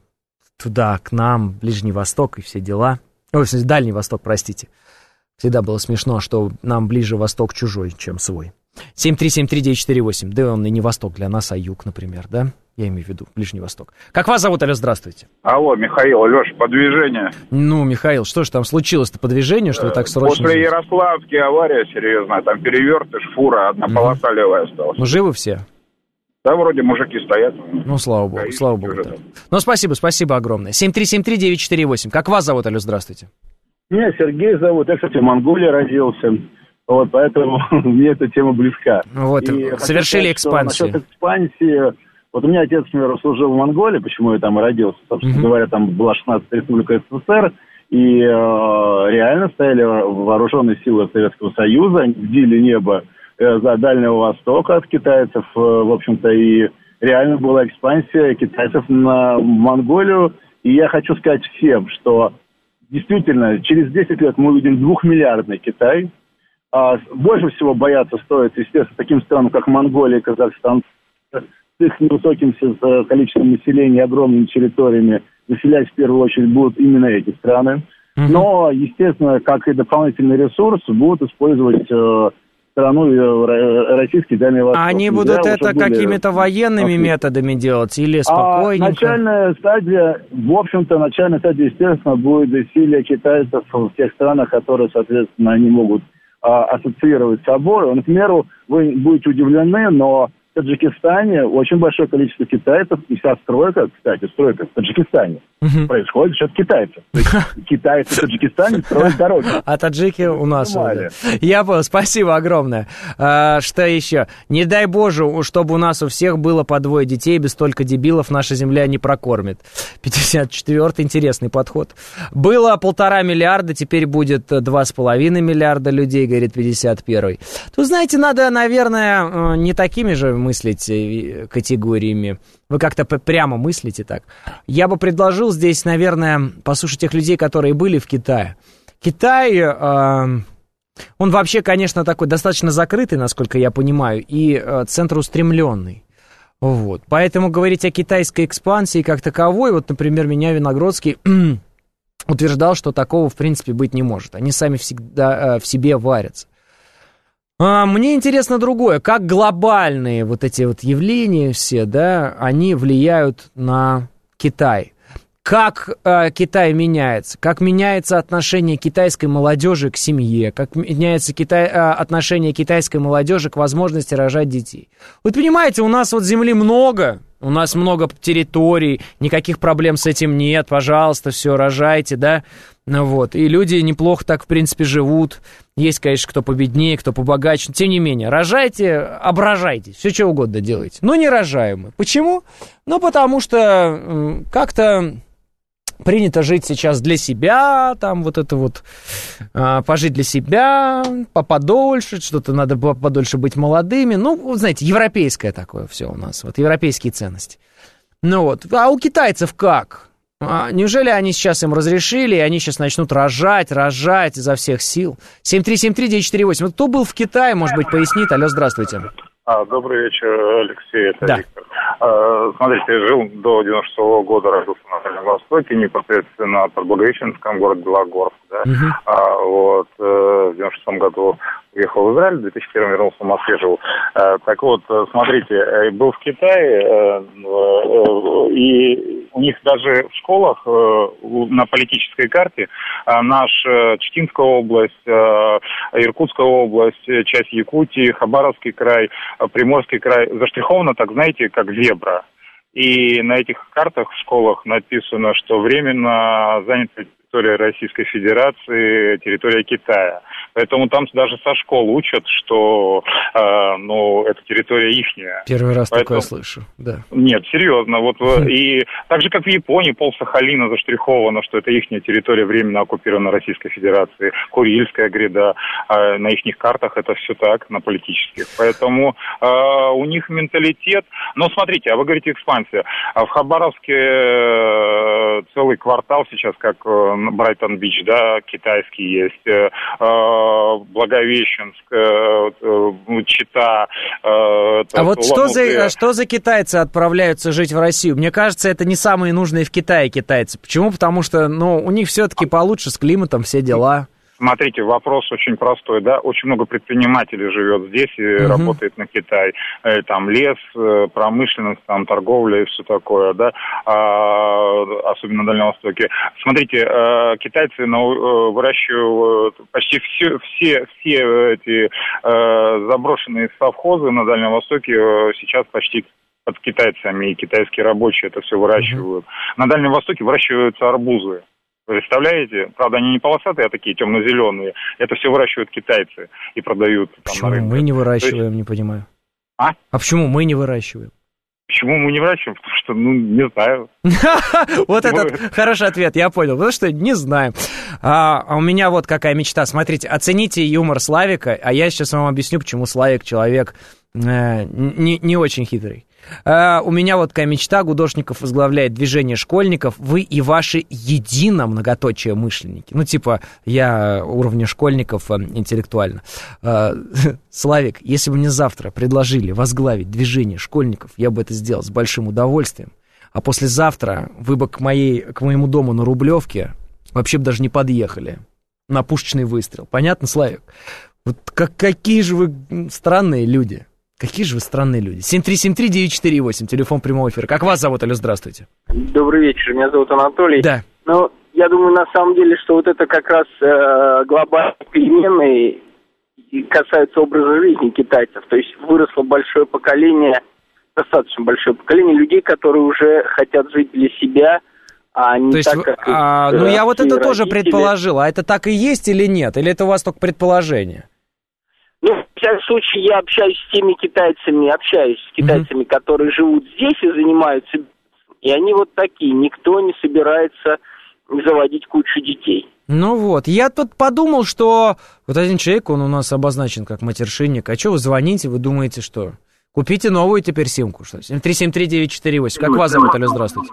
туда, к нам, Ближний Восток и все дела. Ой, в смысле, Дальний Восток, простите. Всегда было смешно, что нам ближе Восток чужой, чем свой. семь три семь три девять четыре восемь. Да он и не Восток для нас, а Юг, например, да? Я имею в виду Ближний Восток. Как вас зовут, алло, здравствуйте. Алло, Михаил, Леша, по движению. Ну, Михаил, что же там случилось-то по движению, что вы так срочно... После Ярославки авария серьезная, там перевертыш, фура, одна полоса левая осталась. Ну, живы все? Да, вроде мужики стоят. Ну, слава богу, Гаишники слава богу. Да. Ну, спасибо, спасибо огромное. семь три семь три девять четыре восемь. Как вас зовут, алло, здравствуйте. Меня Сергей зовут, я, кстати, в Монголии родился, вот, поэтому мне эта тема близка. Вот, и совершили сказать, экспансию. Насчет экспансии, вот у меня отец, например, служил в Монголии, почему я там и родился, собственно mm-hmm. говоря, там была шестнадцатая республика СССР, и э, реально стояли вооруженные силы Советского Союза, они бдили небо э, за Дальнего Востока от китайцев, э, в общем-то, и реально была экспансия китайцев на Монголию, и я хочу сказать всем, что действительно, через десять лет мы увидим двухмиллиардный Китай. А больше всего бояться стоит, естественно, таким странам, как Монголия и Казахстан, с их невысоким количеством населения, огромными территориями, населять в первую очередь будут именно эти страны. Mm-hmm. Но, естественно, как и дополнительный ресурс, будут использовать э, страну российский Дальний Восток. Они будут да, это какими-то военными okay. методами делать или спокойненько? А начальная стадия, в общем-то, начальная стадия, естественно, будет усилия китайцев в тех странах, которые, соответственно, они могут а, ассоциировать с собой. Например, вы будете удивлены, но в Таджикистане очень большое количество китайцев, и вся стройка, кстати, стройка в Таджикистане uh-huh. происходит за счет китайцев. То есть китайцы в Таджикистане строят дороги. А таджики у нас. Я понял, спасибо огромное. А, что еще? Не дай Боже, чтобы у нас у всех было по двое детей, без столько дебилов наша земля не прокормит. пятьдесят четвёртый, интересный подход. Было полтора миллиарда, теперь будет два с половиной миллиарда людей, говорит пятьдесят первый. Тут, знаете, надо, наверное, не такими же мыслить категориями. Вы как-то прямо мыслите так. Я бы предложил здесь, наверное, послушать тех людей, которые были в Китае. Китай, э, он вообще, конечно, такой достаточно закрытый, насколько я понимаю, и э, центроустремленный. Вот. Поэтому говорить о китайской экспансии как таковой, вот, например, меня Виногродский утверждал, что такого, в принципе, быть не может. Они сами всегда э, в себе варятся. Мне интересно другое, как глобальные вот эти вот явления все, да, они влияют на Китай. Как э, Китай меняется, как меняется отношение китайской молодежи к семье, как меняется Китай, э, отношение китайской молодежи к возможности рожать детей. Вы понимаете, у нас вот земли много, у нас много территорий, никаких проблем с этим нет, пожалуйста, все, рожайте, да. Ну вот, и люди неплохо так, в принципе, живут. Есть, конечно, кто победнее, кто побогаче. Но, тем не менее, рожайте, ображайте, все что угодно делайте. Но не рожаем мы. Почему? Ну, потому что как-то принято жить сейчас для себя, там вот это вот, а, пожить для себя, поподольше, что-то надо было подольше быть молодыми. Ну, вот, знаете, европейское такое все у нас, вот европейские ценности. Ну вот, а у китайцев как? А, неужели они сейчас им разрешили, и они сейчас начнут рожать, рожать изо всех сил? семь три семь три девять четыре восемь. Вот кто был в Китае, может быть, пояснит. Алло, здравствуйте. А, добрый вечер, Алексей, это да. Виктор. А, смотрите, я жил до девяносто шестого года, родился на Дальнем Востоке, непосредственно под Благовещенском, город Белогорск. Да? Uh-huh. А, вот, в девяносто шестом году уехал в Израиль, в две тысячи первом вернулся в Москве, жил. А, так вот, смотрите, был в Китае, и у них даже в школах на политической карте наша Читинская область, Иркутская область, часть Якутии, Хабаровский край, Приморский край заштриховано, так знаете, как зебра. И на этих картах в школах написано, что временно занята территория Российской Федерации, территория Китая. Поэтому там даже со школ учат, что э, ну, эта территория ихняя. Первый раз Поэтому... такое слышу, да. Нет, серьезно. Вот, и так же, как в Японии, пол-Сахалина заштриховано, что это ихняя территория, временно оккупирована Российской Федерацией. Курильская гряда. Э, на ихних картах это все так, на политических. Поэтому э, у них менталитет... Но смотрите, а вы говорите экспансия. А в Хабаровске э, целый квартал сейчас, как э, Брайтон-Бич, да, китайский есть. Э, Благовещенск, Чита. А вот что за, что за китайцы отправляются жить в Россию? Мне кажется, это не самые нужные в Китае китайцы. Почему? Потому что, ну, у них все-таки получше с климатом, все дела. Смотрите, вопрос очень простой, да, очень много предпринимателей живет здесь и uh-huh. работает на Китай, там лес, промышленность, там торговля и все такое, да, а, особенно на Дальнем Востоке. Смотрите, китайцы выращивают почти все, все, все эти заброшенные совхозы на Дальнем Востоке сейчас почти под китайцами, и китайские рабочие это все выращивают. Uh-huh. На Дальнем Востоке выращиваются арбузы. Представляете? Правда, они не полосатые, а такие темно-зеленые. Это все выращивают китайцы и продают там почему на рынке. Мы не выращиваем, есть... не понимаю. А? А почему мы не выращиваем? Почему мы не выращиваем? Потому что, ну, не знаю. Вот этот хороший ответ, я понял. Потому что не знаем. А у меня вот какая мечта. Смотрите, оцените юмор Славика, а я сейчас вам объясню, почему Славик человек не очень хитрый. Uh, у меня вот такая мечта. Гудошников возглавляет движение школьников. Вы и ваши едино многоточие мышленники. Ну, типа, я уровня школьников uh, интеллектуально. Uh, Славик, если бы мне завтра предложили возглавить движение школьников, я бы это сделал с большим удовольствием. А послезавтра вы бы к, моей, к моему дому на Рублевке вообще бы даже не подъехали. На пушечный выстрел. Понятно, Славик? Вот как, какие же вы странные люди. Какие же вы странные люди. семь три семь три девять четыре восемь, телефон прямого эфира. Как вас зовут, алло, здравствуйте. Добрый вечер, меня зовут Анатолий. Да. Ну, я думаю, на самом деле, что вот это как раз э, глобальные перемены касаются образа жизни китайцев. То есть выросло большое поколение, достаточно большое поколение людей, которые уже хотят жить для себя, а не То есть, так, как их, а, ну, я вот это родители. тоже предположил. А это так и есть или нет? Или это у вас только предположение? Ну, в всяком случае, я общаюсь с теми китайцами, общаюсь с китайцами, mm-hmm. которые живут здесь и занимаются, и они вот такие, никто не собирается заводить кучу детей. Ну вот, я тут подумал, что вот один человек, он у нас обозначен как матершинник, а что вы звоните, вы думаете, что? Купите новую теперь симку, что? семь три семь три девять четыре восемь, как вас зовут, алло, здравствуйте.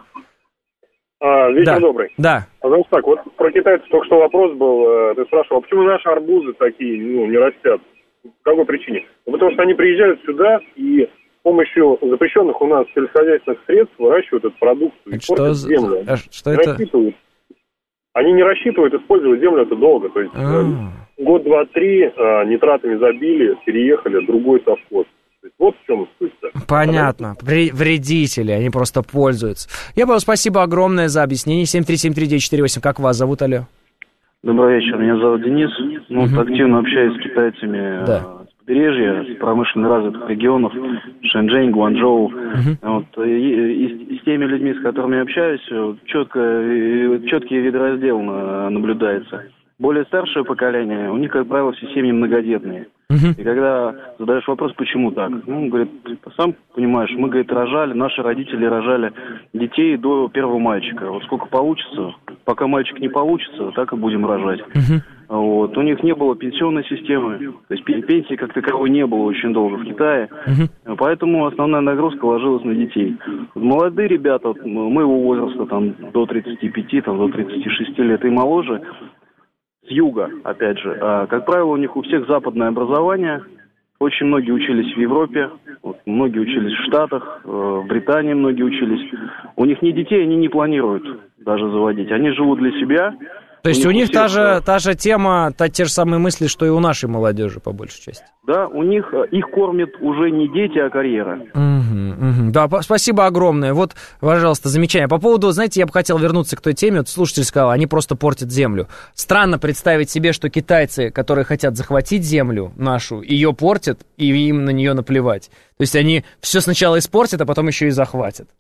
А, вечер да. добрый. Да. А значит так, вот про китайцев только что вопрос был, ты спрашивал, а почему наши арбузы такие, ну, не растят? По какой причине? Ну, потому что они приезжают сюда и с помощью запрещенных у нас сельскохозяйственных средств выращивают эту продукцию и что портят за... землю. А что не это? Рассчитывают. Они не рассчитывают использовать землю это долго. То есть А-а-а. год, два, три а, нитратами забили, переехали, другой совхоз. То есть вот в чем суть-то. Понятно. При... Вредители, они просто пользуются. Я понял, спасибо огромное за объяснение. семь три семь три девять четыре восемь, как вас зовут, алло? Добрый вечер, меня зовут Денис. Ну, вот активно общаюсь с китайцами да. с побережья, с промышленно развитых регионов, Шэньчжэнь, Гуанчжоу. Uh-huh. Вот, и, и, и с теми людьми, с которыми общаюсь, четко, четкий вид раздел наблюдается. Более старшее поколение, у них, как правило, все семьи многодетные. Uh-huh. И когда задаешь вопрос, почему так, ну, он говорит, сам понимаешь, мы, говорит, рожали, наши родители рожали детей до первого мальчика. Вот сколько получится, пока мальчик не получится, так и будем рожать. Uh-huh. Вот. У них не было пенсионной системы, то есть пенсии как таковой не было очень долго в Китае, uh-huh. поэтому основная нагрузка ложилась на детей. Молодые ребята, вот, моего возраста, там, до тридцати пяти, там, до тридцати шести лет и моложе, с юга, опять же. А, как правило, у них у всех западное образование. Очень многие учились в Европе, вот, многие учились в Штатах, э, в Британии многие учились. У них ни детей они не планируют даже заводить. Они живут для себя. То есть у них, у них всех... та, же, та же тема, та, те же самые мысли, что и у нашей молодежи, по большей части. Да, у них, их кормят уже не дети, а карьера. Угу, угу. Да, спасибо огромное. Вот, пожалуйста, замечание. По поводу, знаете, я бы хотел вернуться к той теме. Вот слушатель сказал, они просто портят землю. Странно представить себе, что китайцы, которые хотят захватить землю нашу, ее портят, и им на нее наплевать. То есть они все сначала испортят, а потом еще и захватят.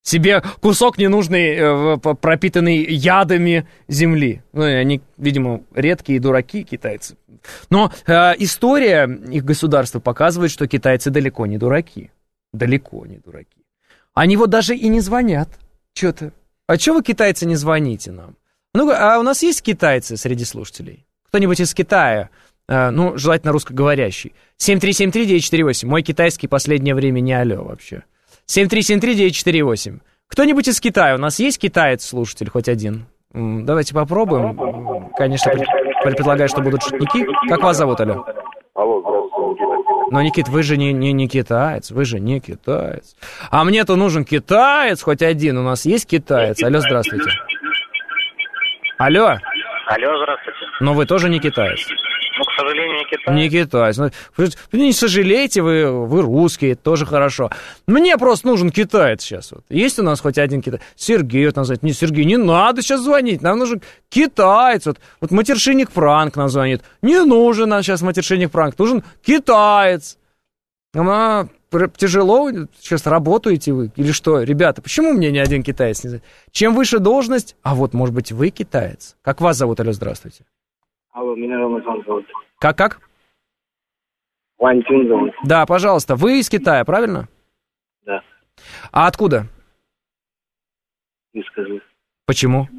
себе кусок ненужный, пропитанный ядами земли. Ну, они, видимо, редкие дураки, китайцы. Но э, история их государства показывает, что китайцы далеко не дураки. Далеко не дураки. Они вот даже и не звонят. Что-то. А чего вы, китайцы, не звоните нам? Ну, а у нас есть китайцы среди слушателей? Кто-нибудь из Китая? Э, ну, желательно русскоговорящий. семь три семь три девять четыре восемь. Мой китайский последнее время не алло вообще. семь три семь три девять четыре восемь. Кто-нибудь из Китая? У нас есть китаец-слушатель хоть один? Давайте попробуем. Конечно, предполагаю, что будут шутники. Как вас зовут, алло? Алло, здравствуйте, Никита. Но, Никит, вы же не, не, не китаец, вы же не китаец. А мне-то нужен китаец хоть один. У нас есть китаец? Алло, здравствуйте. Алло. Алло, здравствуйте. Но вы тоже не китаец. Ну, к сожалению, не китаец. Не китаец. Ну, вы не сожалейте, вы, вы русские, это тоже хорошо. Мне просто нужен китаец сейчас. Вот. Есть у нас хоть один китаец? Сергей вот назвать. Не, Сергей, не надо сейчас звонить, нам нужен китаец. Вот, вот матершинник Франк нам звонит. Не нужен нам сейчас матершинник Франк, нужен китаец. А, тяжело сейчас работаете вы или что? Ребята, почему мне ни один китаец не знает? Чем выше должность, а вот, может быть, вы китаец. Как вас зовут, алло, здравствуйте. Алло, меня Рамазан зовут. Как-как? Вань Тюн зовут. Да, пожалуйста. Вы из Китая, правильно? Да. А откуда? Не скажу. Почему?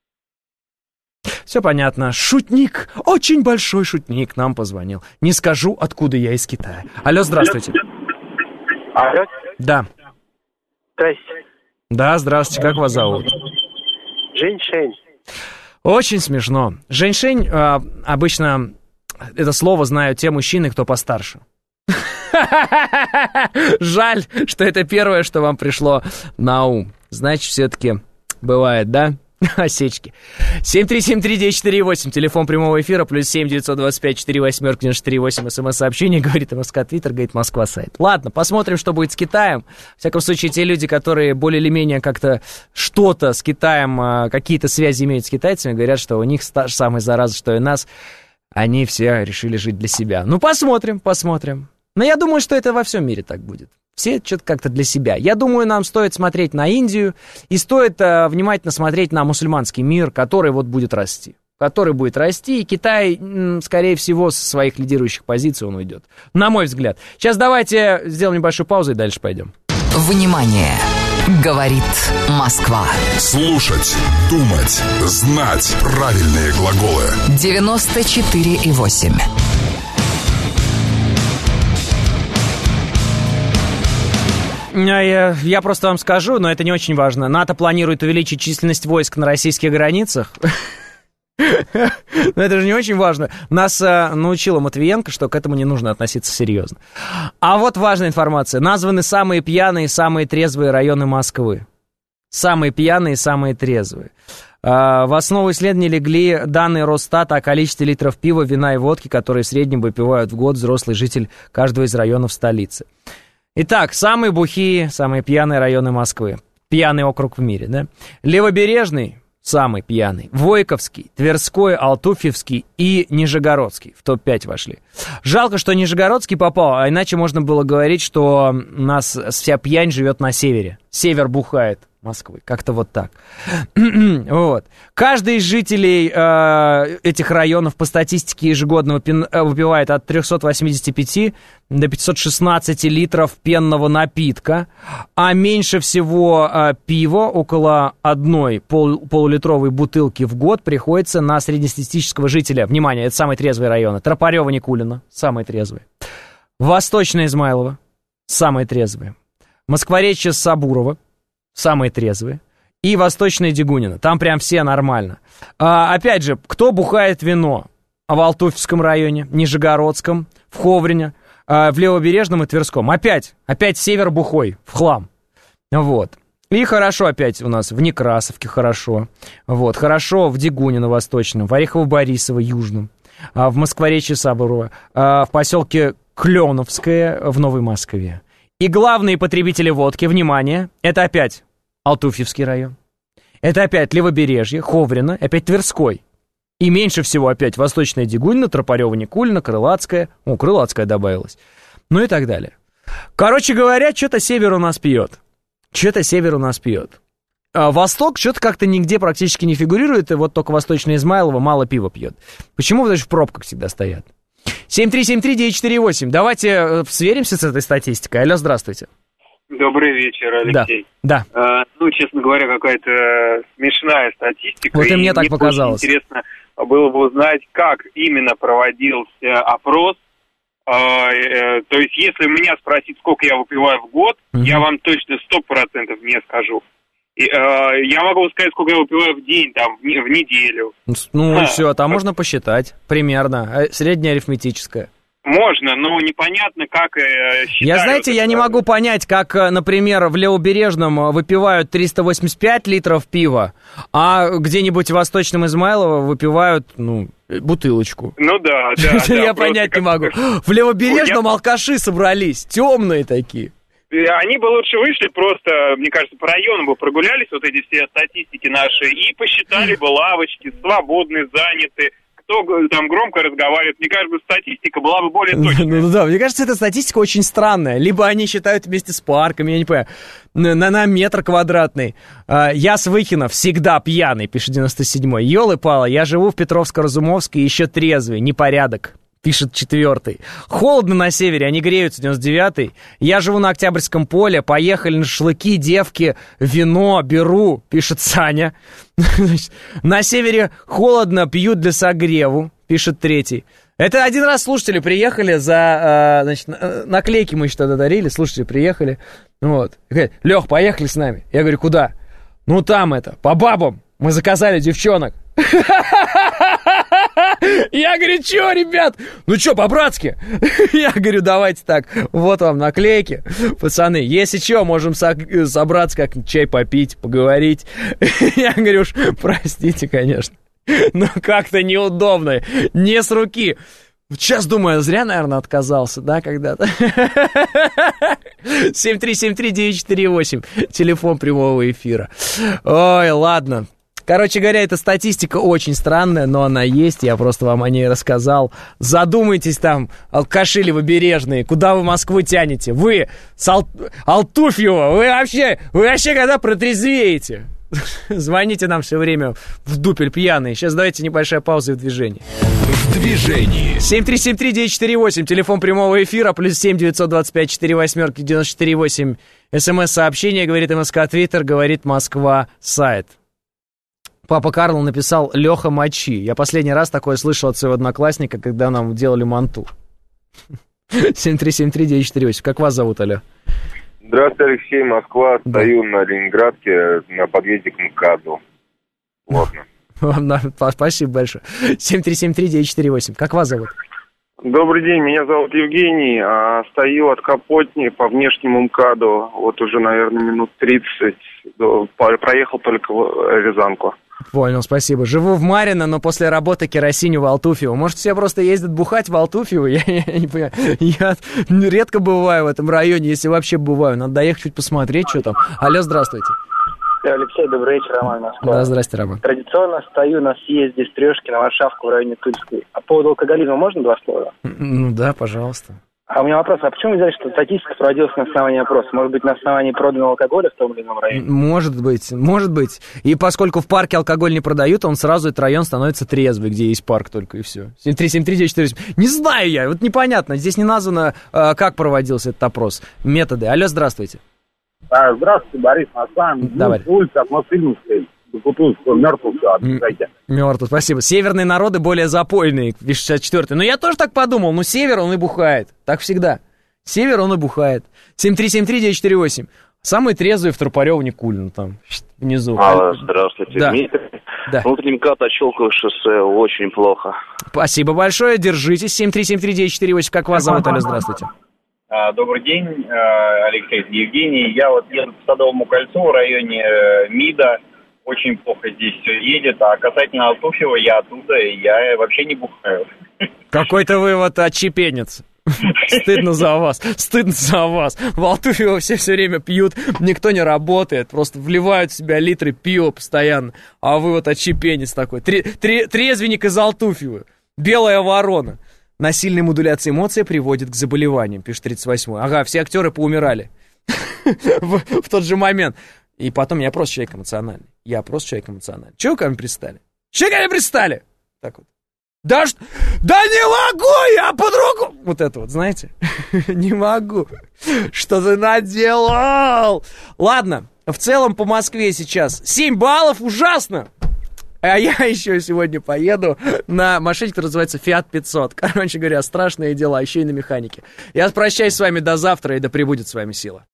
Все понятно. Шутник, очень большой шутник нам позвонил. Не скажу, откуда я из Китая. Алло, здравствуйте. Алло? Да. Здрасте. Да, здравствуйте. Как вас зовут? Женьшень. Очень смешно. Женьшень, э, обычно это слово знают те мужчины, кто постарше. Жаль, что это первое, что вам пришло на ум. Значит, все-таки бывает, да? Осечки. семь три семь три девять четыре восемь, телефон прямого эфира, плюс семь девятьсот двадцать пять четыре восемь четыре восемь, смс-сообщение, говорит МСК Твиттер, говорит Москва сайт. Ладно, посмотрим, что будет с Китаем. В всяком случае, те люди, которые более или менее как-то что-то с Китаем, какие-то связи имеют с китайцами, говорят, что у них та же самая зараза, что и нас. Они все решили жить для себя. Ну, посмотрим, посмотрим. Но я думаю, что это во всем мире так будет. Все что-то как-то для себя. Я думаю, нам стоит смотреть на Индию и стоит э, внимательно смотреть на мусульманский мир, который вот будет расти. Который будет расти, и Китай, м, скорее всего, со своих лидирующих позиций он уйдет. На мой взгляд. Сейчас давайте сделаем небольшую паузу и дальше пойдем. Внимание! Говорит Москва. Слушать, думать, знать правильные глаголы. девяносто четыре и восемь. Я, я просто вам скажу, но это не очень важно. НАТО планирует увеличить численность войск на российских границах. Но это же не очень важно. Нас э, научила Матвиенко, что к этому не нужно относиться серьезно. А вот важная информация. Названы самые пьяные и самые трезвые районы Москвы. Самые пьяные и самые трезвые. Э, в основу исследования легли данные Росстата о количестве литров пива, вина и водки, которые в среднем выпивают в год взрослый житель каждого из районов столицы. Итак, самые бухие, самые пьяные районы Москвы. Пьяный округ в мире, да? Левобережный, самый пьяный. Войковский, Тверской, Алтуфьевский и Нижегородский в топ пять вошли. Жалко, что Нижегородский попал, а иначе можно было говорить, что у нас вся пьянь живет на севере. Север бухает Москвы. Как-то вот так. Вот. Каждый из жителей э, этих районов по статистике ежегодно выпивает от трехсот восьмидесяти пяти до пятисот шестнадцати литров пенного напитка, а меньше всего э, пива, около одной пол, полулитровой бутылки в год, приходится на среднестатистического жителя. Внимание, это самые трезвые районы. Тропарева, Никулина, самые трезвые. Восточное Измайлово, самые трезвые. Москворечье, Сабурова, самые трезвые. И Восточная Дегунина. Там прям все нормально. А, опять же, кто бухает вино? В Алтуфьевском районе, Нижегородском, в Ховрине, а, в Левобережном и Тверском. Опять, опять север бухой, в хлам. Вот. И хорошо опять у нас в Некрасовке хорошо. Вот. Хорошо в Дегунино Восточном, в Орехово-Борисово Южном, а, в Москворечье Сабурова, а, в поселке Кленовское в Новой Москве. И главные потребители водки, внимание, это опять Алтуфьевский район. Это опять Левобережье, Ховрино, опять Тверской. И меньше всего опять Восточная Дегунина, Тропарева, Никулина, Крылатская. О, Крылатская добавилась. Ну и так далее. Короче говоря, что-то север у нас пьет. Что-то север у нас пьет. А Восток что-то как-то нигде практически не фигурирует, и вот только Восточное Измайлово мало пива пьет. Почему? Потому что в пробках всегда стоят. семь три семь три девять четыре восемь. Давайте сверимся с этой статистикой. Алло, здравствуйте. Добрый вечер, Алексей. Да. да. А, ну, честно говоря, какая-то смешная статистика. Вот и мне так мне показалось. Очень интересно было бы узнать, как именно проводился опрос. А, э, то есть, если у меня спросить, сколько я выпиваю в год, угу. я вам точно сто процентов не скажу. И, э, я могу сказать, сколько я выпиваю в день, там, в, в неделю. Ну, и все, там можно посчитать примерно, среднее арифметическое. Можно, но непонятно, как э, считают. Я, знаете, я не могу понять, как, например, в Левобережном выпивают триста восемьдесят пять литров пива, а где-нибудь в Восточном Измайлово выпивают, ну, бутылочку. Ну да, да. Я понять не могу. В Левобережном алкаши собрались, темные такие. Они бы лучше вышли просто, мне кажется, по району бы прогулялись, вот эти все статистики наши, и посчитали бы лавочки, свободные, заняты. Кто там громко разговаривает, мне кажется, статистика была бы более точная. Ну да, мне кажется, эта статистика очень странная. Либо они считают вместе с парками, я не понимаю, на, на метр квадратный. Я с Выхина всегда пьяный, пишет девяносто седьмой. Ёлы-палы, я живу в Петровско-Разумовске, еще трезвый, непорядок. Пишет четвертый. Холодно на севере, они греются, девяносто девятый. Я живу на Октябрьском поле, поехали на шашлыки, девки, вино беру, пишет Саня. На севере холодно, пьют для согреву, пишет третий. Это один раз слушатели приехали за, значит, наклейки мы еще тогда дарили, слушатели приехали. Вот. Лех, поехали с нами. Я говорю, куда? Ну там это, по бабам. Мы заказали девчонок. Я говорю, что, ребят? Ну что, по-братски? Я говорю, давайте так, вот вам наклейки. Пацаны, если что, можем со- собраться, как чай попить, поговорить. Я говорю, уж простите, конечно. Но как-то неудобно, не с руки. Сейчас думаю, зря, наверное, отказался, да, когда-то. семь три семь три девять четыре восемь, телефон прямого эфира. Ой, ладно. Короче говоря, эта статистика очень странная, но она есть, я просто вам о ней рассказал. Задумайтесь там, алкаши левобережные, куда вы Москву тянете? Вы с Ал... Алтуфьева, вы вообще, вы вообще когда протрезвеете? Звоните нам все время в дупель пьяные. Сейчас давайте небольшая пауза и в движении. В движении. семь три семь три девять четыре восемь, телефон прямого эфира, плюс семь девятьсот двадцать пять четыре восьмерки девяносто четыре восемь. СМС-сообщение, говорит МСК Твиттер, говорит Москва сайт. Папа Карл написал «Леха, мочи». Я последний раз такое слышал от своего одноклассника, когда нам делали манту. семь три семь три девять четыре восемь. Как вас зовут, алло? Здравствуйте, Алексей, Москва. Да. Стою на Ленинградке на подъезде к МКАДу. Плотно. Спасибо большое. семь три семь три девять четыре восемь. Как вас зовут? Добрый день, меня зовут Евгений. А, стою от Капотни по внешнему МКАДу. Вот уже, наверное, минут тридцать. Проехал только Рязанку. Понял, спасибо. Живу в Марино, но после работы керосиню в Алтуфьево. Может, все просто ездят бухать в Алтуфьево? Я, я, я не понимаю. Я редко бываю в этом районе, если вообще бываю. Надо доехать чуть посмотреть, что там. Алло, здравствуйте. Алексей, добрый вечер, Роман, Москва. Да, здрасте, Роман. Традиционно стою на съезде с Трешки на Варшавку в районе Тульской. А по поводу алкоголизма можно два слова? Ну да, пожалуйста. А у меня вопрос, а почему вы взяли, что статистика проводилась на основании опроса? Может быть, на основании проданного алкоголя в том или ином районе? Может быть, может быть. И поскольку в парке алкоголь не продают, он сразу, этот район становится трезвый, где есть парк только и все. семь три семь три девять четыре восемь. Не знаю я, вот непонятно. Здесь не названо, как проводился этот опрос. Методы. Алло, здравствуйте. А, здравствуйте, Борис Москва. Давай. Улица Атмосферинская. Мертвых, Мертвых, спасибо. Северные народы более запойные, шестьдесят четвёртый. Но я тоже так подумал, ну север он и бухает. Так всегда. Север он и бухает. семь три семь три девять четыре восемь. Самый трезвый в Тропарёво Никулино там, внизу. Алло, здравствуйте, да. Дмитрий. Да. Внутренний МКАД от Щелково шоссе, очень плохо. Спасибо большое, держитесь. семь три семь три девять четыре восемь. Как вас зовут? Алло, здравствуйте. Добрый день, Алексей, Евгений. Я вот еду по Садовому кольцу в районе МИДа. Очень плохо здесь все едет. А касательно Алтуфьева, я оттуда, и я вообще не бухаю. Какой-то вы вот отщепенец. Стыдно за вас, стыдно за вас. В Алтуфьево все все время пьют, никто не работает, просто вливают в себя литры пива постоянно. А вы вот отщепенец такой. Трезвенник из Алтуфьева. Белая ворона. Насильная модуляция эмоций приводит к заболеваниям, пишет тридцать восьмой. Ага, все актеры поумирали. в, в тот же момент. И потом я просто человек эмоциональный. Я просто человек эмоциональный. Чего вы ко мне пристали? Чего ко мне пристали? Так вот. Да, ш... да не могу я по-другому! Вот это вот, знаете? Не могу. Что ты наделал? Ладно, в целом по Москве сейчас семь баллов, ужасно! А я еще сегодня поеду на машине, которая называется Фиат пятьсот. Короче говоря, страшные дела, еще и на механике. Я прощаюсь с вами до завтра, и да пребудет с вами сила.